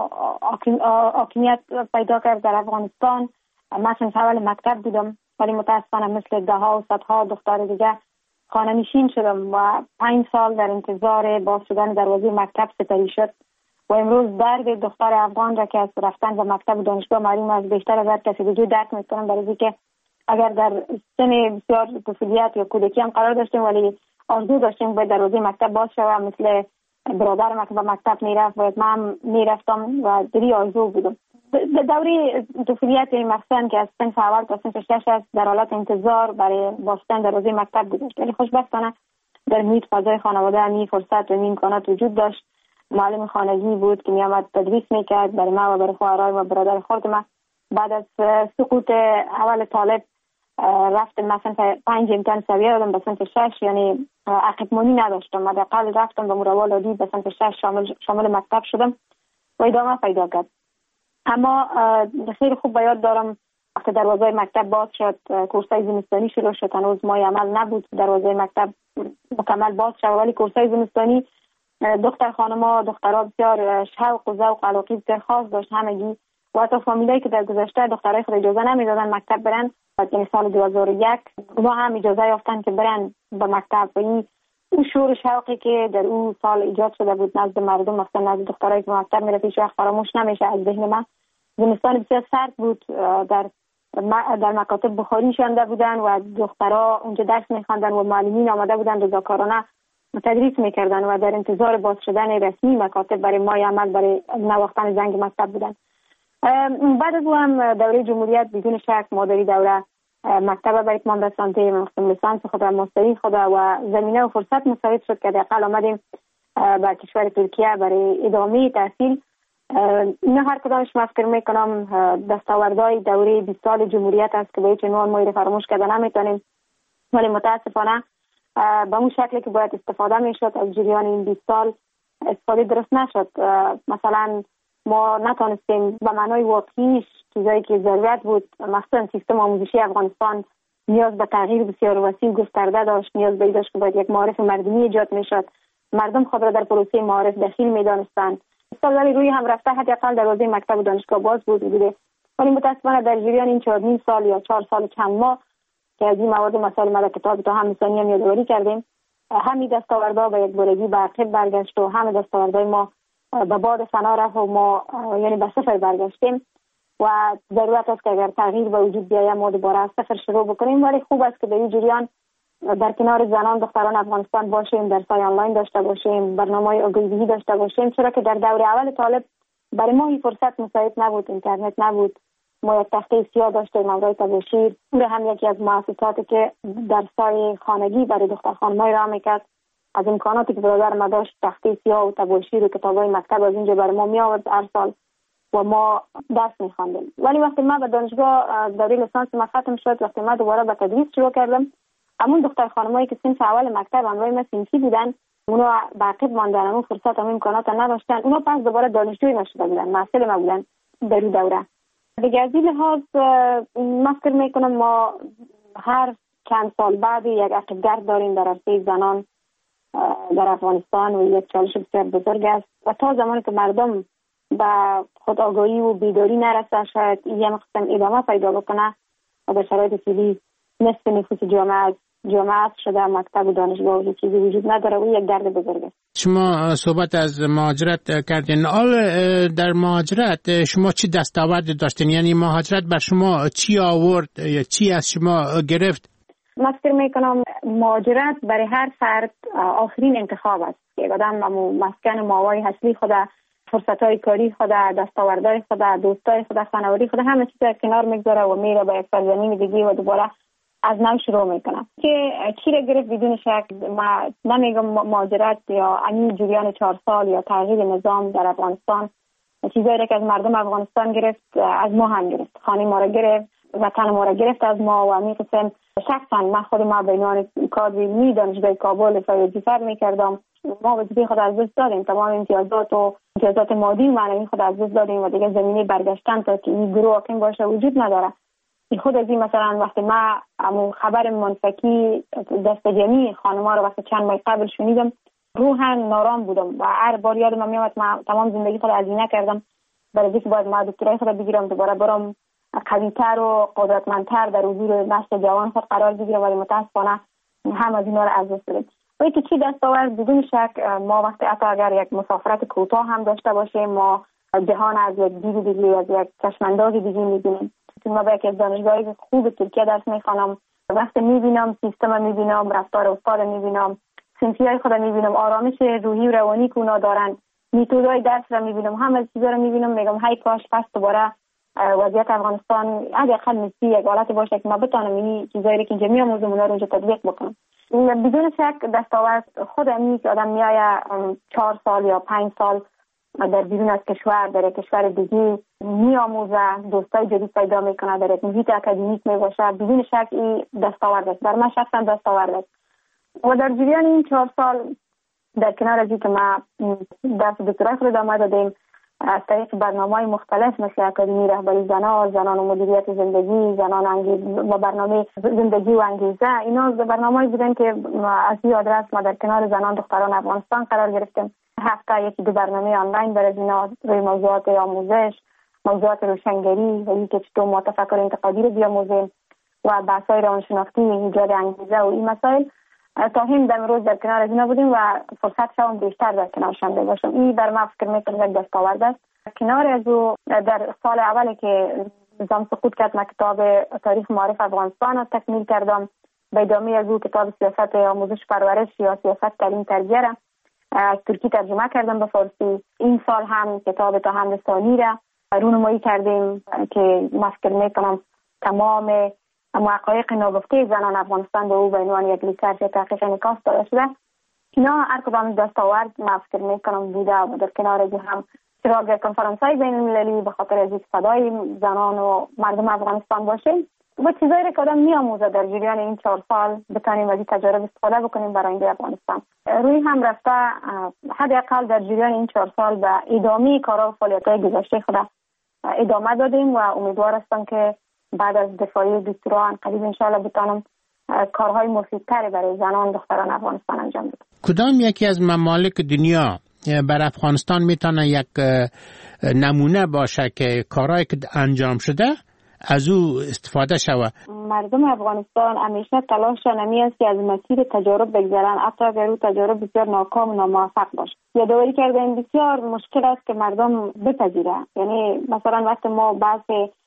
حاکمیت پیدا کرد در افغانستان، من اول مکتب بودم ولی متاسفانه مثل ده ها و صدها دختر دیگه خانه نشین شدم و پنج سال در انتظار باز شدن دروازه مکتب سپری شد و امروز درد دختر افغان را که از رفتن به مکتب و دانشگاه معلوم از بیشتر از هر کسی دیگه درک میکنم، برای اینکه اگر در سن بسیار طفولیت یا کودکی هم قرار داشتیم ولی آرزو داشتیم باید دروازه مکتب باز شود، مثل برادرم که به مکتب میرفت باید من میرفتم و دری آرزو بودم. دوره طفولیت مخصوصا که از صنف اول تا صنف شش است در حالت انتظار برای بستن دروازه مکتب گذاشت، ولی خوشبختانه در محیط فضای خانواده هم فرصت و امکانات وجود داشت. معلم خانگی بود که میامد تدریس میکرد برای ما و برای خواهرای و برادر خود ما. بعد از سقوط اول طالب رفتم مثلا پنج امتحان سویه دادم به سمت شش، یعنی عقب مانی نداشتم. حداقل رفتم به مروال عادی به سمت شش شامل شامل مکتب شدم و ادامه پیدا کرد. اما خیلی خوب به یاد دارم وقتی دروازه مکتب باز شد، کورسای زمستانی شروع شد. هنوز ماه عمل نبود، دروازه مکتب مکمل باز شد، ولی کورسای زمستانی دختر خانما دخترها بسیار شوق و ذوق و علاقه بسیار خاص داشت همگی. و حتی فامیلایی که در گذشته دخترای خود اجازه نمیدادن مکتب برن، یعنی سال دو هزار و یک ما هم اجازه یافتن که برن به مکتب. و این اون شور شوقی که در اون سال ایجاد شده بود نزد مردم، مثلا نزد دخترایی که مکتب میرفت، هیچ وقت فراموش نمیشه از ذهن من. زمستان بسیار سرد بود، در در مکاتب بخاری شانده بودن و دخترها اونجا درس میخواندن و معلمین آماده بودن رضاکارانه تدریس میکردن و در انتظار باز شدن رسمی مکاتب برای ماه عمل، برای نواختن زنگ مکتب بودن. بعد از او هم دوره جمهوریت بدون شک مادری دوره مکتب به اتمام رساندیم، لیسانس خود و ماستری خود و زمینه و فرصت مساعد شد که دقیقا آمدیم به کشور ترکیه برای ادامه تحصیل. نه هر کدامش من فکر میکنم دستاوردهای دوره بیست سال جمهوریت است که به هیچ عنوان ما فراموش کرده نمیتونیم، ولی متاسفانه به اون شکلی که باید استفاده میشد از جریان این بیست سال استفاده درست نشد. مثلا ما نتونستیم به معنای واقعیش چیزایی که ضرورت بود، مثلا سیستم آموزشی افغانستان نیاز به تغییر بسیار وسیع گسترده داشت، نیاز به داشت که باید یک معارف مردمی ایجاد میشد، مردم خود را در پروسه معارف دخیل میدانستند. استاداری روی هم رفته حداقل دروازه مکتب و دانشگاه باز بود بوده، ولی متاسفانه در جریان این چهار نیم سال یا چهار سال چند ماه که از این مواد مسائل مد کتاب تا هم ثانی هم یادآوری کردیم، همین دستاوردها به یک بارگی به عقب برگشت و همه دستاوردهای ما به باد فنا رفت و ما یعنی به صفر برگشتیم و ضرورت است که اگر تغییر به وجود بیاید ما دوباره از صفر شروع بکنیم. ولی خوب است که در این جریان در کنار زنان دختران افغانستان باشیم، درس‌های آنلاین داشته باشیم، برنامه‌های آگاهی داشته باشیم، چرا که در دوره اول طالب برای ما این فرصت مساعد نبود، اینترنت نبود، ما یک تخته سیاه داشتیم امرای تباشیر، اون هم یکی از مؤسساتی که درس‌های خانگی برای دختر خانم‌های را میکرد. از امکاناتی که برادر ما داشت تخته سیاه و تباشیر و کتاب‌های مکتب از اینجا برای ما می آورد هر سال و ما درس می‌خواندیم. ولی وقتی ما به دانشگاه دوره لیسانس ما ختم شد، وقتی ما دوباره به تدریس شروع کردم، همون دختر خانمایی که صنف اول مکتب امروی ما صنفی بودن، اونا باقی ماندن، اون فرصت و امکانات نداشتن، اونا پس دوباره دانشجوی نشده بودن، محصل ما بودن در این دوره. دیگه از این لحاظ من فکر میکنم ما هر چند سال بعد یک عقب‌گرد داریم در عرصه زنان در افغانستان و یک چالش بسیار بزرگ است و تا زمانی که مردم به خود آگاهی و بیداری نرسه شاید این قسم ادامه پیدا بکنه و به شرایط فعلی نصف نفوس جامعه جامعه شده مکتب و دانشگاه و چیزی وجود نداره و یک درد بزرگ است. شما صحبت از مهاجرت کردین. حال در مهاجرت شما چی دستاورد داشتین؟ یعنی مهاجرت بر شما چی آورد یا چی از شما گرفت؟ من فکر میکنم مهاجرت برای هر فرد آخرین انتخاب است که آدم مسکن ماوای اصلی خود، فرصت‌های کاری خود، دستاوردهای خود، دوستای خود، خانوادگی خود همه چیز از کنار میگذاره و میره به یک سرزمین دیگه و دوباره از نو شروع میکنم که چی را گرفت بدون شک. ما نمیگم مهاجرت یا این جریان چهار سال یا تغییر نظام در افغانستان چیزایی که از مردم افغانستان گرفت از ما هم گرفت، خانه ما را گرفت، وطن ما را گرفت از ما و می قسم شخصا من خود ما به عنوان کادر علمی دانشگاه کابل وظیفه میکردم، ما وظیفه خود از دست دادیم، تمام امتیازات و امتیازات مادی و معنوی خود از دست دادیم و دیگه زمینه برگشتن تا که این گروه حاکم باشه وجود نداره. خود از این مثلا وقتی ما خبر منفکی دست جمعی خانم‌ها رو وقتی چند ماه قبل شنیدم روحاً نارام بودم و هر بار یادم میاد من تمام زندگی خود هزینه کردم برای اینکه باید ما دکترای خود بگیرم دوباره برام قوی‌تر و قدرتمندتر در حضور نسل جوان خود قرار بگیرم، ولی متاسفانه هم از اینا رو از دست دادم. ولی که چی دستاورد بدون شک ما وقتی حتی اگر یک مسافرت کوتاه هم داشته باشیم ما جهان از یک دید دیگه از یک چشمانداز دیگه می‌بینیم. ما با یک دانشگاهی خوب ترکیه درس میخوانم، وقتی میبینم سیستم میبینم، رفتار استاد میبینم، صنفیای خود میبینم، آرامش روحی و روانی که اونا دارن، میتودهای درس را میبینم، همه چیزا رو میبینم، میگم هی کاش پس دوباره وضعیت افغانستان حداقل مثل یک حالت باشه که ما بتونم این چیزایی که اینجا میآموزم اونا رو اونجا تطبیق بکنم. بدون شک دستاورد خود امی که آدم میآید چهار سال یا پنج سال در بیرون از کشور در یک کشور دیگه میآموزه، دوستای جدید پیدا میکنه، در یک محیط اکادمیک میباشه، بدون شک این دستاورد است. در من شخصا دستاورد است. و در جریان این چهار سال در کنار از اینکه ما درس دکترای خود ادامه دادیم، از طریق برنامه‌های مختلف مثل اکادمی رهبری زنان، زنان و مدیریت زندگی، زنان انگیز و برنامه زندگی و انگیزه، اینا برنامه‌ای بودن که از این آدرس ما در کنار زنان دختران افغانستان قرار گرفتیم. هفته یکی دو برنامه آنلاین برای اینا روی موضوعات آموزش، موضوعات روشنگری و اینکه چطور ما تفکر انتقادی رو بیاموزیم و بحث‌های روانشناختی، ایجاد انگیزه و این مسائل تا هم در روز در کنار از اینا بودیم و فرصت شوم بیشتر در کنارشان باشم. این بر ما فکر میکنم یک دستاورد است. کنار از او در سال اولی که نظام سقوط کرد من کتاب تاریخ معارف افغانستان رو تکمیل کردم. به ادامه از او کتاب سیاست آموزش پرورش یا سیاست تعلیم تربیه را از ترکی ترجمه کردم به فارسی. این سال هم کتاب تاهند ثانی را رونمایی کردیم که من فکر میکنم تمام اما حقایق ناگفته زنان افغانستان به او به عنوان یک ریسرچ تحقیق انعکاس داده شده. اینا هر کدام دستاورد من فکر میکنم بوده و در کنار از هم چراغ کنفرانس‌های بین‌المللی به خاطر از صدای زنان و مردم افغانستان باشه و چیزایی را که آدم می‌آموزه در جریان این چهار سال بتانیم از این تجارب استفاده بکنیم برای آینده افغانستان. روی هم رفته حداقل در جریان این چهار سال به ادامه کارها و فعالیت‌های گذشته خود ادامه دادیم و امیدوار هستم که بعد از دفاعی دکترا قریب انشاءالله بتانم کارهای مفیدتری برای زنان دختران افغانستان انجام بدم. کدام یکی از ممالک دنیا بر افغانستان میتونه یک نمونه باشه که کارهایی که انجام شده از او استفاده شود؟ مردم افغانستان همیشه تلاششان همی است که از مسیر تجارب بگذرن، حتی اگر او تجارب بسیار ناکام و ناموفق باشه. یادآوری کردن بسیار مشکل است که مردم بپذیره. یعنی مثلا وقتی ما بحث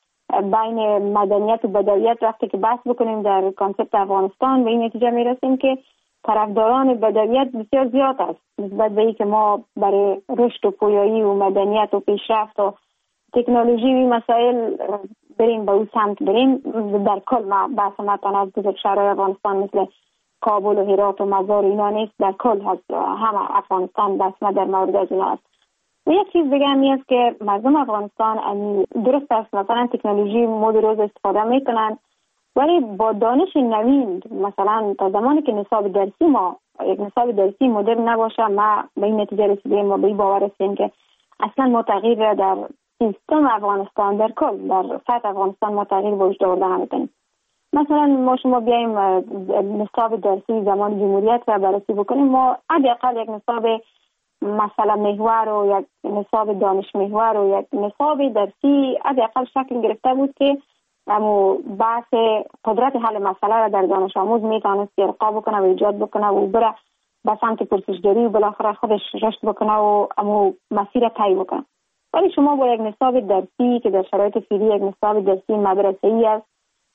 بین مدنیت و بدویت وقتی که بحث بکنیم در کانسپت افغانستان به این نتیجه میرسیم که طرفداران بدویت بسیار زیاد است نسبت به اینکه ما برای رشد و پویایی و مدنیت و پیشرفت و تکنولوژی و مسائل بریم به اون سمت بریم. در کل ما بحث ما از بزرگ شهرهای افغانستان مثل کابل و هرات و مزار اینا نیست، در کل هست همه افغانستان بحث ما در مورد از اینا است. و یک چیز دیگه همی است که مردم افغانستان درست است مثلا تکنولوژی مد روز استفاده میکنن ولی با دانش نوین مثلا تا زمانی که نصاب درسی ما یک نصاب درسی مدرن نباشه ما به این نتیجه رسیدیم و به این باور هستیم که اصلا ما تغییر در سیستم افغانستان در کل در سطح افغانستان ما تغییر به وجود آوردن نمیتونیم. مثلا ما شما بیایم نصاب درسی زمان جمهوریت را بررسی بکنیم ما حداقل یک نصاب مثلا محور و یک نصاب دانش محور و یک نصاب درسی حداقل شکل گرفته بود که امو بحث قدرت حل مسئله را در دانش آموز میتونست ارقا بکنه و ایجاد بکنه و بره به سمت پرسشگری و بالاخره خودش رشد بکنه و امو مسیر طی بکنه. ولی شما با یک نصاب درسی که در شرایط فعلی یک نصاب درسی مدرسه‌ای است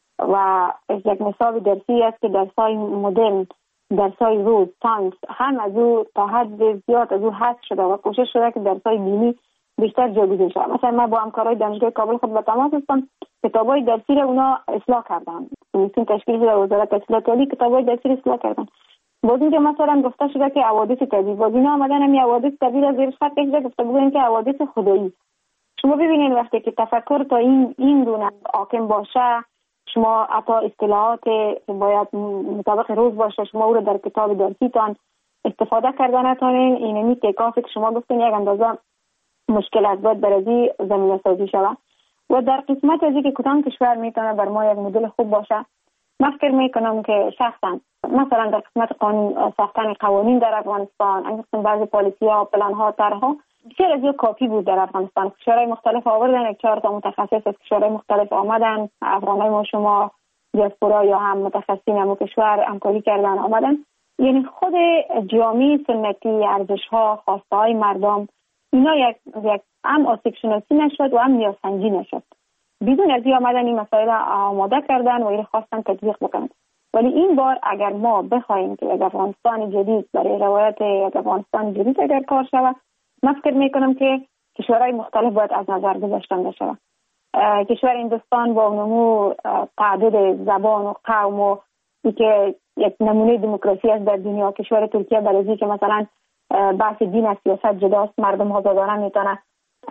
و یک نصاب درسی است که درس‌های مدرن درس‌های روز ساینس هم از او تا حد زیاد از او حذف شده و کوشش شده که درس‌های دینی بیشتر جایگزین شود. مثلا ما با همکارای دانشگاه کابل خود به تماس هستم کتابای درسی را اونا اصلاح کردن. کمیسیون تشکیل شده وزارت اطلاعات عالی کتابای درسی را اصلاح کردن. باز اینکه مثلا گفته شده که حوادث طبیعی باز اینا آمدن همین حوادث طبیعی را زیر خط کشیده گفته بودن که حوادث خدایی. شما ببینید وقتی که تفکر تا این این گونه حاکم باشه شما حتی اصطلاحات باید مطابق روز باشه شما او رو در کتاب درسیتان استفاده کردن نتونین اینمی تکافی که شما گفتین یک اندازه مشکل است باید برازی زمینه سازی شود و در قسمت از اینکه کدام کشور میتونه بر ما یک مدل خوب باشه من فکر میکنم که شخصا مثلا در قسمت قانون ساختن قوانین در افغانستان انگشتن بعضی پالیسی ها پلان ها طرحها بسیار از کافی بود در افغانستان. کشورهای مختلف آوردن یک چهار تا متخصص از کشورهای مختلف آمدن افغانای ما شما دیاسپورا یا هم متخصصین هم کشور همکاری کردن آمدن. یعنی خود جامعه سنتی ارزش ها خواسته های مردم اینا یک یک هم آسیب شناسی نشد و هم نیازسنجی نشد. بدون از این آمدن این مسائل آماده کردن و این خواستن تطبیق بکنن. ولی این بار اگر ما بخوایم که یک افغانستان جدید برای روایت یک افغانستان جدید اگر کار شود من فکر میکنم که کشورهای مختلف باید از نظر گذاشتن بشه. کشور هندوستان با نمو تعدد زبان و قوم و که یک نمونه دموکراسی است در دنیا، کشور ترکیه برای که مثلا بحث دین از سیاست جداست، مردم آزادانه میتونه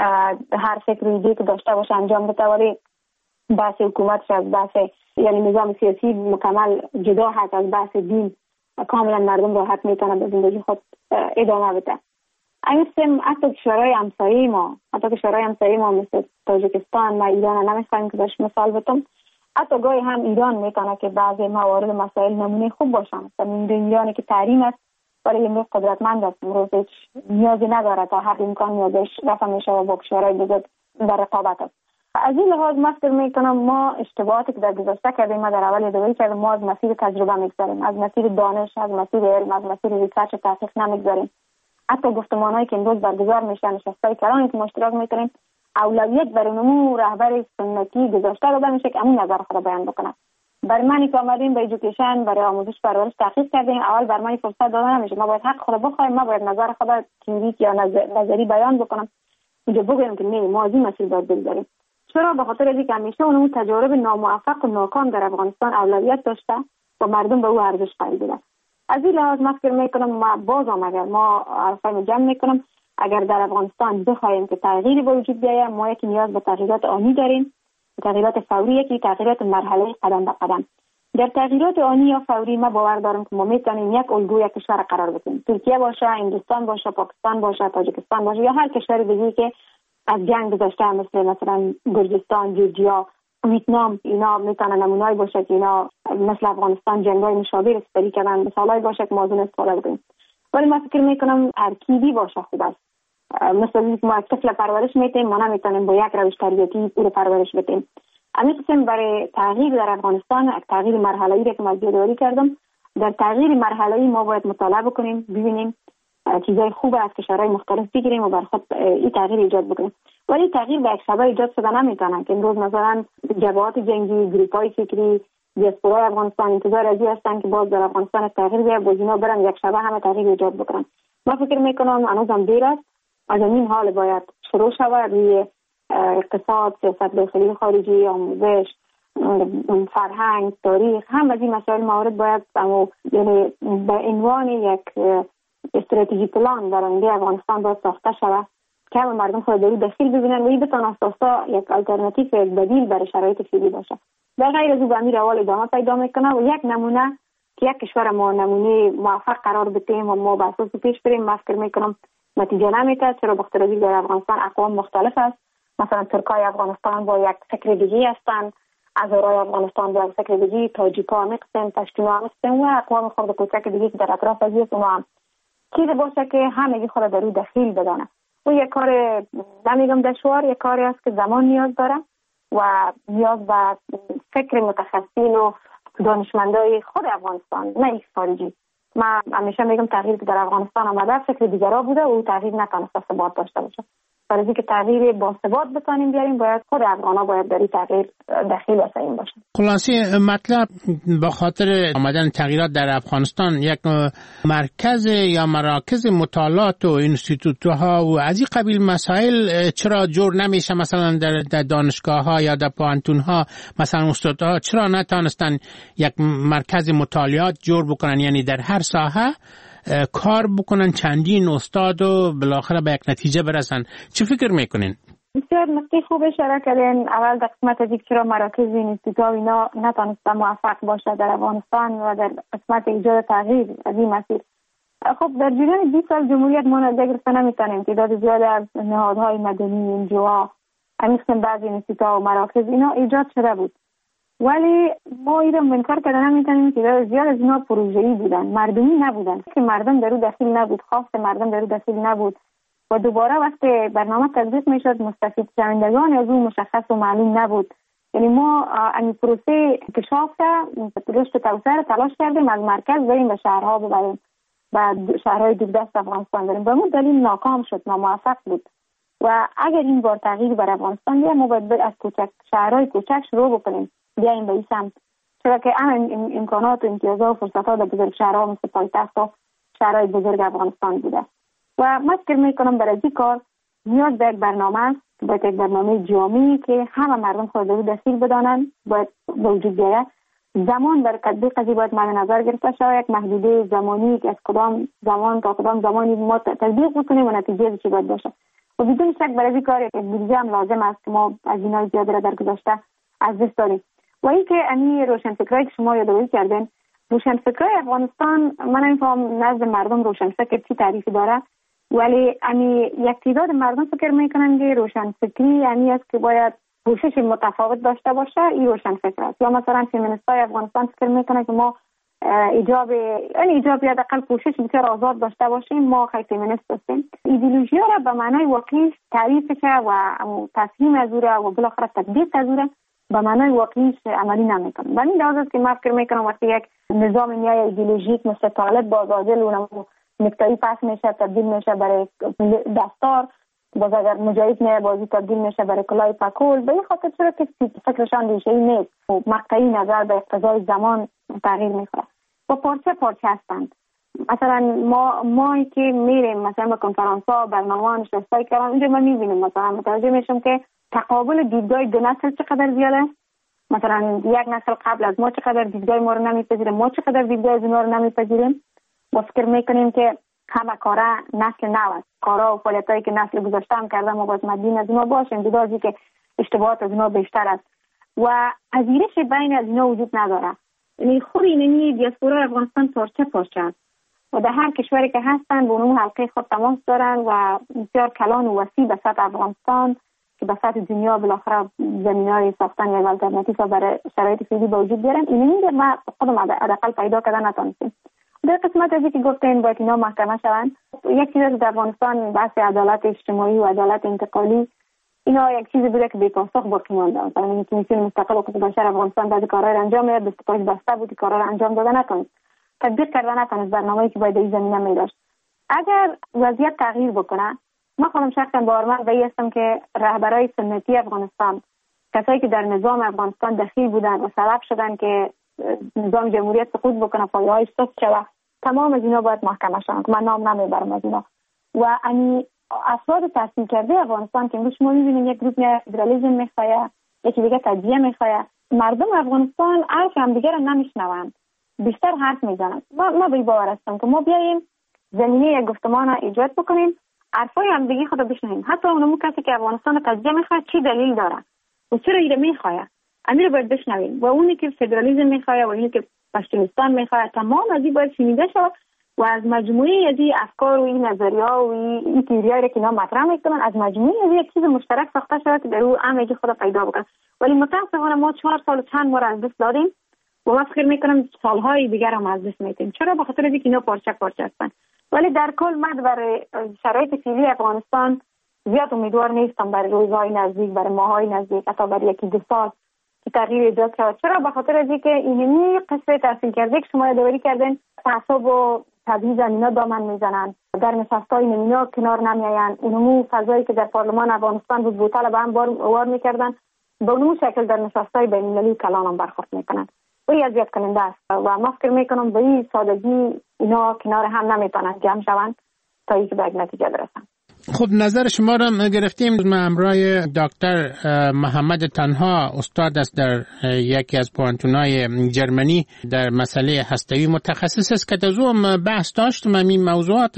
هر فکر ایده که داشته باشه انجام بده، ولی بحث حکومتش از بحث یعنی نظام سیاسی مکمل جدا هست از بحث دین، کاملا مردم راحت میتونه به زندگی خود ادامه بده. اگرچه حتی کشورهای همسایه ما حتی کشورهای همسایه ما مثل تاجیکستان و ایران نمیخوایم که داشت مثال بتم، حتی گاهی هم ایران میتونه که بعضی موارد مسائل نمونه خوب باشن. مثلا ایرانی که تحریم است ولی امروز قدرتمند است، امروز هیچ نیازی نداره تا هر امکان نیازش رفع میشه و با کشورهای بزرگ در رقابت است. از این لحاظ من فکر میکنم ما اشتباهاتی که در گذشته کردیم، ما در اول یادآوری کردیم، ما از مسیر تجربه میگذاریم، از مسیر دانش، از مسیر علم، از مسیر ریسرچ و تحقیق نمیگذاریم. حتی گفتمانایی که امروز برگزار میشن، نشستای کلانی که ما اشتراک میکنیم، اولویت بر نمو رهبر سنتی گذاشته داده میشه که همون نظر خود بیان بکنه. برای منی که آمدیم به ایژوکیشن برای آموزش پرورش تحقیق کردیم، اول بر من فرصت داده نمیشه، ما باید حق خود بخوایم، ما باید نظر خود تئوریک یا نظری بیان بکنم، اینجا بگیم که نه ما از این مسیر باید بگذاریم. چرا؟ به خاطر اینکه همیشه اون تجارب ناموفق و ناکام در افغانستان اولویت داشته و مردم به او ارزش قائل بودند. از این لحاظ من فکر میکنم ما بازم اگر ما حرفای جمع میکنم، اگر در افغانستان بخوایم که تغییری به وجود بیاید، ما یک نیاز به تغییرات آنی داریم، تغییرات فوری، یکی تغییرات مرحله قدم به قدم. در تغییرات آنی یا فوری ما باور دارم که ما میتونیم یک الگوی کشور قرار بدیم، ترکیه باشه، هندوستان باشه، پاکستان باشه، تاجیکستان باشه یا هر کشور دیگه‌ای که از جنگ گذشته مثل مثلا گرجستان، جورجیا، ویتنام، اینا میتونه نمونه‌ای باشه که اینا مثل افغانستان جنگ‌های مشابه استفاده کردن، مثالای باشه که ما از اون استفاده کنیم. ولی من فکر میکنم ترکیبی باشه خوب است. مثلا اینکه ما طفل پرورش میتیم، ما نمیتونیم با یک روش تربیتی او رو پرورش بدیم. همین قسم برای تغییر در افغانستان، تغییر مرحله‌ای را که من یادآوری کردم، در تغییر مرحله‌ای ما باید مطالعه بکنیم، ببینیم چیزای خوب از کشورهای مختلف بگیریم و بر خود این تغییر ایجاد بکنیم. ولی تغییر به یک شبه ایجاد شده نمیتونه که امروز مثلا جبهات جنگی، گروپ‌های فکری، دیاسپورای افغانستان انتظار از این هستن که باز در افغانستان تغییر بیاد، با اینا برن یک شبه همه تغییر ایجاد بکنن. من فکر میکنم هنوزم دیر است، از این حال باید شروع شود روی اقتصاد، سیاست داخلی خارجی، آموزش، فرهنگ، تاریخ، هم از این مسائل موارد باید یعنی به عنوان یک استراتژی پلان در آینده افغانستان باید ساخته شود که همه مردم خود در داخل ببینن و این بتونه اساسا یک آلترناتیو، یک بدیل برای شرایط فعلی باشه. در غیر از او به امیر اول ادامه پیدا میکنه و یک نمونه که یک کشور ما نمونه موفق قرار بدیم و ما به اساس پیش بریم، من فکر میکنم نتیجه نمیده. چرا؟ بخاطر اینکه در افغانستان اقوام مختلف است. مثلا ترکای افغانستان با یک فکر دیگه هستند، هزارای افغانستان با یک فکر دیگه، تاجیک‌ها هستند، پشتوها هستند و اقوام خرد کوچک دیگه که در اطراف از این هم چیزی باشه که همگی خود در او دخیل بدانه. و یک کار نمیگم دشوار، یک کاری است که زمان نیاز داره و نیاز به فکر متخصصین و دانشمندای خود افغانستان، نه یک خارجی. من همیشه میگم تغییر که در افغانستان آمده فکر دیگرا بوده و او تغییر نتونسته ثبات داشته باشه. برای اینکه تغییر با ثبات بتونیم بیاریم، باید خود افغانا باید در این تغییر دخیل هستیم باشه. خلاصه مطلب به خاطر آمدن تغییرات در افغانستان یک مرکز یا مراکز مطالعات و اینستیتوت‌ها و از این قبیل مسائل چرا جور نمیشه؟ مثلا در دانشگاه‌ها یا در پوهنتون‌ها مثلا استادها چرا نتونستن یک مرکز مطالعات جور بکنن، یعنی در هر ساحه کار بکنن، چندین استاد و بالاخره به یک نتیجه برسن؟ چه فکر میکنین؟ بسیار نکته خوب اشاره کردین. اول در قسمت دیگه چرا مراکز اینستیتوت اینا نتونسته موفق باشه در افغانستان و در قسمت ایجاد تغییر از این مسیر. خب در جریان بیست سال جمهوریت ما نادیده گرفته نمیتونیم تعداد زیاد از نهادهای مدنی، انجوها، همین بعضی اینستیتوت و مراکز اینا ایجاد شده بود، ولی ما این رو منکر کردن نمیتونیم که زیاد از اینا پروژه‌ای بودن، مردمی نبودن، که مردم در او دخیل نبود، خواست مردم در او دخیل نبود و دوباره وقتی برنامه تدریس میشد مستفید شوندگان از اون مشخص و معلوم نبود. یعنی ما این پروسه انکشاف رشد توسعه تلاش کردیم از مرکز بریم به شهرها ببریم و شهرهای دوردست افغانستان بریم، به اون دلیل ناکام شد، ناموفق بود. و اگر این بار تغییر بر افغانستان بیایم ما باید از کوچک شهرهای کوچک شروع بکنیم بیایم به این سمت، چرا که هم امکانات و امتیازات و فرصت‌ها در بزرگ شهرها مثل پایتخت و شهرهای بزرگ افغانستان بوده و من فکر میکنم برای این کار نیاز به یک برنامه است، باید یک برنامه جامعی که همه مردم خود رو دخیل بدانند باید به وجود بیاید زمان در تطبیق قضیه باید مد نظر گرفته شود. یک محدوده زمانی که از کدام زمان تا کدام زمانی ما تطبیق بکنیم و نتیجه چی باید باشه. و بدون شک برای این کار یک بودجه هم لازم است که ما از اینای زیاد را در گذشته از دست داریم. و اینکه امی روشنفکرایی که شما یادآوری کردین، روشنفکرای افغانستان من نمی‌فهمم نزد مردم روشنفکر چی تعریفی داره، ولی امی یک تعداد مردم فکر میکنن که روشنفکری یعنی است که باید پوشش متفاوت داشته باشه. این روشنفکر است. یا مثلا فمینیستای افغانستان فکر میکنن که ما ایجاب یعنی ایجاب یا حداقل پوشش بسیار آزاد داشته باشیم، ما خیلی فمینیست هستیم. ایدئولوژی را به معنای واقعی تعریفش و تفهیم از او را و بالاخره تطبیق از او را به معنای واقعیش عملی نمیکنه. و این لحاظ است که من فکر میکنم وقتی یک نظام نیای ایدئولوژیک مثل طالب بازادل اونم نکتایی پس میشه تبدیل میشه برای دستار، باز اگر مجاهد نه بازی تبدیل میشه برای کلاه پکول، به این خاطر چرا که فکرشان ریشه ای نیست و مقطعی نظر به اقتضای زمان تغییر میکنه و پارچه پارچه هستند. مثلا ما ما که میریم مثلا به کنفرانس ها برنامه نشسته کردن اونجا ما میبینیم مثلا متوجه میشم که تقابل دیدگاه دو نسل چقدر زیاده. مثلا یک نسل قبل از ما چقدر دیدگاه ما رو نمیپذیره، ما چقدر دیدگاه از اونا رو نمیپذیریم. با فکر میکنیم که همه کارا نسل نو است، کارا و فعالیتایی که نسل گذشته هم کرده ما باز مدین از اونا باشیم، جدا از اینکه اشتباهات از اونا بیشتر است و پذیرش بین از اونا وجود نداره. یعنی خود اینمی دیاسپورا افغانستان پارچه پارچه است و در هر کشوری که هستن به اون حلقه خود تماس دارن و بسیار کلان و وسیع به سطح افغانستان که به سطح دنیا بالاخره زمینه‌های ساختن یک آلترناتیو برای شرایط فعلی به وجود بیارن. اینمی ما خودم حداقل پیدا کردن نتونستیم. در قسمت از اینکه گفتین باید اینا محکمه شوند، یک چیز در افغانستان بحث عدالت اجتماعی و عدالت انتقالی اینا یک چیزی بوده که بی پاسخ باقی مانده. مثلا کمیسیون مستقل حقوق بشر افغانستان بعضی کارا را انجام میداد، دستگاه بسته بود کارا را انجام داده نتونست، تطبیق کردن نتونست برنامه‌ای که باید این زمینه می داشت. اگر وضعیت تغییر بکنه، من خودم شخصا باورمند به این هستم که رهبرای سنتی افغانستان، کسایی که در نظام افغانستان دخیل بودن و سبب شدن که نظام جمهوریت سقوط بکنه، پایه‌هایش سقوط شود، تمام از اینا باید محکمه شوند که من نام نمیبرم از اینا. و انی افراد تحصیل کرده افغانستان که شما می‌بینید یک گروه فدرالیسم می‌خواد، یکی دیگه تجزیه می‌خواد، مردم افغانستان حرف هم دیگه رو نمیشنوند، بیشتر حرف میزنند. ما ما به باور هستم که ما بیاییم زمینه یک گفتمان ایجاد بکنیم، حرفای هم دیگه خود بشنویم. حتی اونمو کسی که افغانستان تجزیه می‌خواد چی دلیل داره و چرا اینو می‌خواد، امیر باید بشنویم. و اونی که فدرالیسم می‌خواد و اونی که پشتونستان می‌خواد، تمام از این باید شنیده شود و از مجموعه از این افکار و این نظریه‌ها و این تئوری‌هایی که اینا مطرح می‌کنن، از مجموعه از یک چیز مشترک ساخته شود که در اون همگی خود پیدا بکنه. ولی متأسفانه ما چهار سال چند بار از دست دادیم و من فکر می‌کنم سال‌های دیگر هم از دست می‌دیم. چرا؟ به خاطر اینکه اینا پارچه پارچه هستن. ولی در کل من برای شرایط فعلی افغانستان زیاد امیدوار نیستم برای روزهای نزدیک، برای ماهای نزدیک، حتی برای یکی دو سال که تغییر ایجاد شود. چرا؟ به خاطر اینکه اینمی قصه تحصیل کرده که شما یادآوری کردین، تعصب و تبعیض اینا دامن میزنن، در نشست‌های اینا کنار نمیآیند. اونمو فضایی که در پارلمان افغانستان بود بوتال به هم بار وار میکردن، به اون شکل در نشست‌های بین‌المللی کلان هم برخورد میکنن. این اذیت کننده است و من فکر میکنم به این سادگی اینا کنار هم نمیتونن جمع شوند تا اینکه به یک نتیجه برسن. خب نظر شما را گرفتیم. من همراه دکتر محمد تنها استاد است در یکی از پوانتونای جرمنی در مسئله هسته‌ای متخصص است که از او بحث داشتم این موضوعات.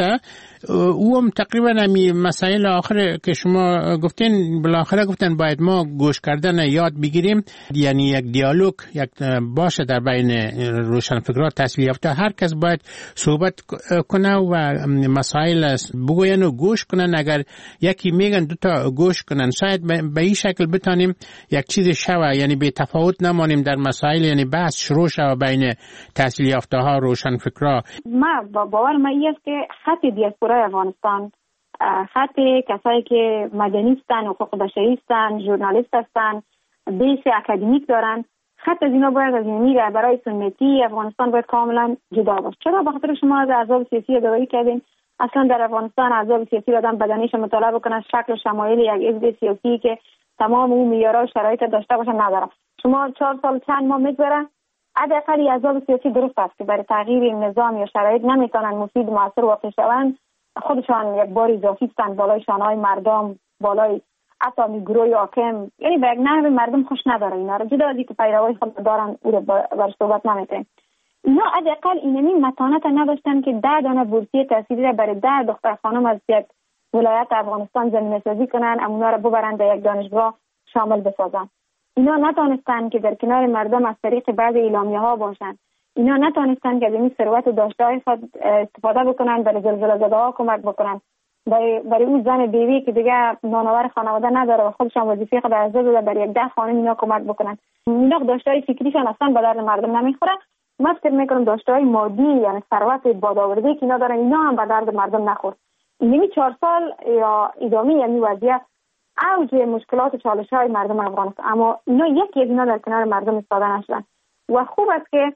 او هم تقریبا همین مسائل آخر که شما گفتین بالاخره گفتن باید ما گوش کردن یاد بگیریم، یعنی یک دیالوگ یک باشه در بین روشنفکران تحصیل یافته، هر کس باید صحبت کنه و مسائل بگوین و گوش کنن. اگر یکی میگن دو تا گوش کنن، شاید به این شکل بتانیم یک چیز شوه، یعنی به تفاوت نمانیم در مسائل، یعنی بحث شروع شوه بین تحصیل یافته ها روشنفکران. ما باور ما این است که خط دیاسپورای افغانستان، خط کسایی که مدنیستن، حقوق بشری هستن، ژورنالیست هستن، بیس اکادمیک دارن، خط از اینا باید از اینمی رهبرای سنتی افغانستان باید کاملا جدا باشه. چرا؟ به خاطر شما از احزاب سیاسی یادآوری کردین. اصلا در افغانستان احزاب سیاسی آدم بدنیش مطالعه بکنه، شکل شمایل یک حزب سیاسی که تمام اون معیارها و شرایط داشته باشه نداره. شما چهار سال چند ماه میگذره، حداقل احزاب سیاسی درست است که برای تغییر این نظام یا شرایط نمیتونن مفید موثر واقع شوند، خودشان یک بار اضافی هستند بالای شانه‌های مردم، بالای حتی می گروه حاکم، یعنی به یک نحو مردم خوش نداره اینا را، جدا از اینکه پیروای خود دارن او را بر صحبت نمیکنن. اینا حداقل اینمی متانت نداشتن که ده دانه بورسیه تحصیلی را برای ده دختر خانم از یک ولایت افغانستان زمینه سازی کنن، اونا را ببرن در یک دانشگاه شامل بسازن. اینا نتونستن که در کنار مردم از طریق بعض اعلامیه ها باشن. اینا نتونستن که از این ثروت و داشته‌های خود استفاده بکنن، برای زلزله زده‌ها کمک بکنن، برای برای اون زن بیوی که دیگه نانآور خانواده نداره و خودشان وظیفه خود از داده برای یک ده خانم اینا کمک بکنن. اینا داشته‌های فکریشان اصلا به درد مردم نمیخوره. من فکر میکنم داشته‌های مادی یعنی ثروت بادآورده که اینا دارن اینا هم به درد مردم نخورد. اینمی چهار سال یا ادامه یعنی وضعیت اوج مشکلات و چالش‌های مردم افغانستان، اما اینا یکی از اینا در کنار مردم ایستاده نشدن و خوب است که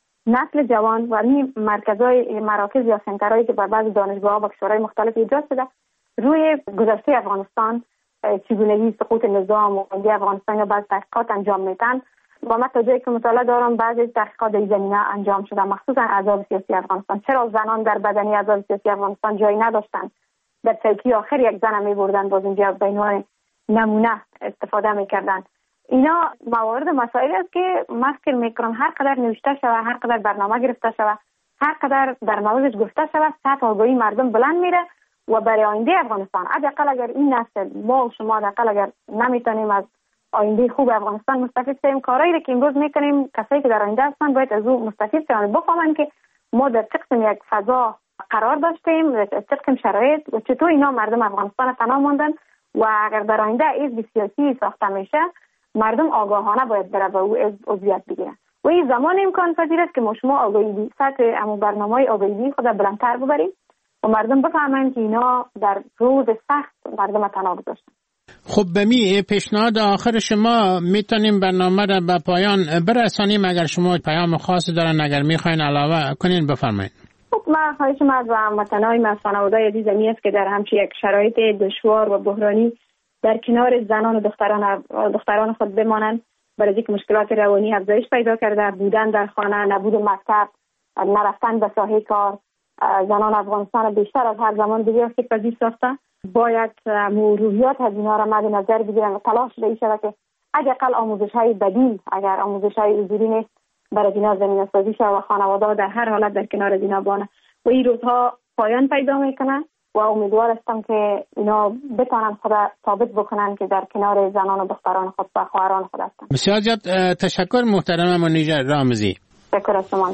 نسل جوان و این مرکزهای مراکز یا سنترهایی که بر بعض دانشگاه‌ها و کشورهای مختلف ایجاد شده روی گذشته افغانستان، چگونگی سقوط نظام و بندی افغانستان یا بعض تحقیقات انجام میدن و من تا جایی که مطالعه دارم بعضی تحقیقات در زمینه انجام شده، مخصوصا احزاب سیاسی افغانستان. چرا زنان در بدنی احزاب سیاسی افغانستان جایی نداشتن؟ در چوکی آخر یک زن می بردن، باز اینجا به عنوان نمونه استفاده میکردن. اینا موارد مسائلی است که من فکر میکنم هر قدر نوشته شده، هر قدر برنامه گرفته شده، هر قدر در موردش گفته شده، سطح آگاهی مردم بلند میره و برای آینده افغانستان حداقل اگر این نسل ما و شما حداقل اگر نمیتونیم از آینده خوب افغانستان مستفید شیم، کارهایی که امروز میکنیم کسایی که در آینده هستن باید از او مستفید شوند، بفهمن که ما در چه قسم یک فضا قرار داشتیم، در چه قسم شرایط و چطور اینا مردم افغانستان تنها ماندن و اگر در آینده حزب سیاسی ساخته میشه مردم آگاهانه باید بره و او عضویت بگیرن و این زمان امکان پذیر است که ما شما آگاهی سطح امو برنامه‌های آگاهی خود بلندتر ببریم و مردم بفهمن که اینا در روز سخت مردم تنها گذاشتن. خب به می پیشنهاد آخر شما میتونیم برنامه را به پایان برسانیم. اگر شما پیام خاصی دارن اگر میخواین علاوه کنین بفرمایید. خب من خواهش من و هموطنای من خانواده عزیزم است که در همچین یک شرایط دشوار و بحرانی در کنار زنان و دختران دختران خود بمانند، برای اینکه مشکلات روانی افزایش پیدا کرده، بودن در خانه، نبود مکتب، نرفتن به ساحه کار، زنان افغانستان بیشتر از هر زمان دیگه که پذیر ساخته، باید روحیات از اینا را مد نظر بگیرن و تلاش شده شده که حداقل آموزش‌های بدیل اگر آموزش‌های حضوری نیست برای اینا زمینه سازی شده و خانواده در هر حالت در کنار اینا بانه و این روزها پایان پیدا میکنه و امیدوار هستم که اینا بتونن خود ثابت بکنن که در کنار زنان و دختران خود و خواهران خود هستن. بسیار زیاد تشکر محترم منیژه رامزی. تشکر از شما.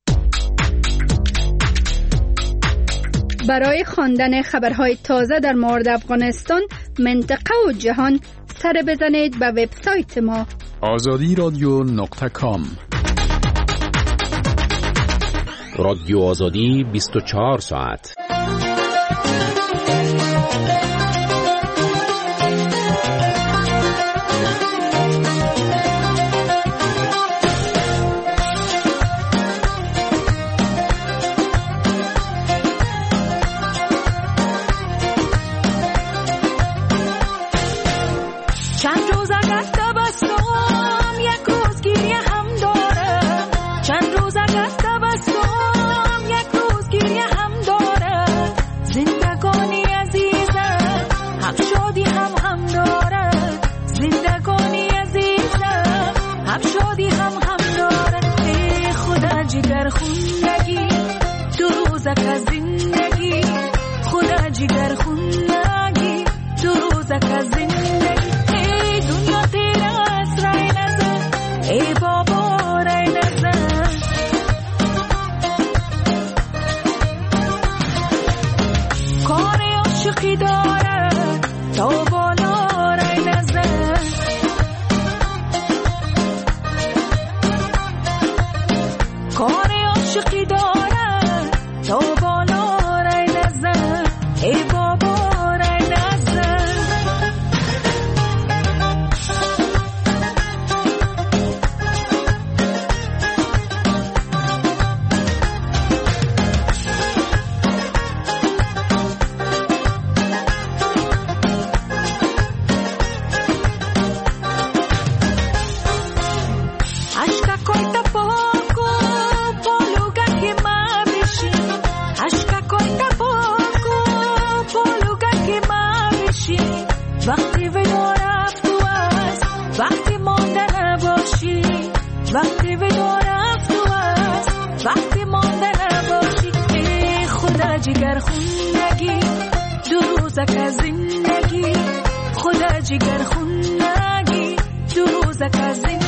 برای خواندن خبرهای تازه در مورد افغانستان، منطقه و جهان سر بزنید به وبسایت ما آزادی رادیو نقطه کام. رادیو آزادی بیست و چهار ساعت. وقتی بگاه رفت و است، وقتی مانده نباشی ای خدا جگر خون نگی دو روزک از زندگی، خدا جگر خون نگی دو روزک از زندگی.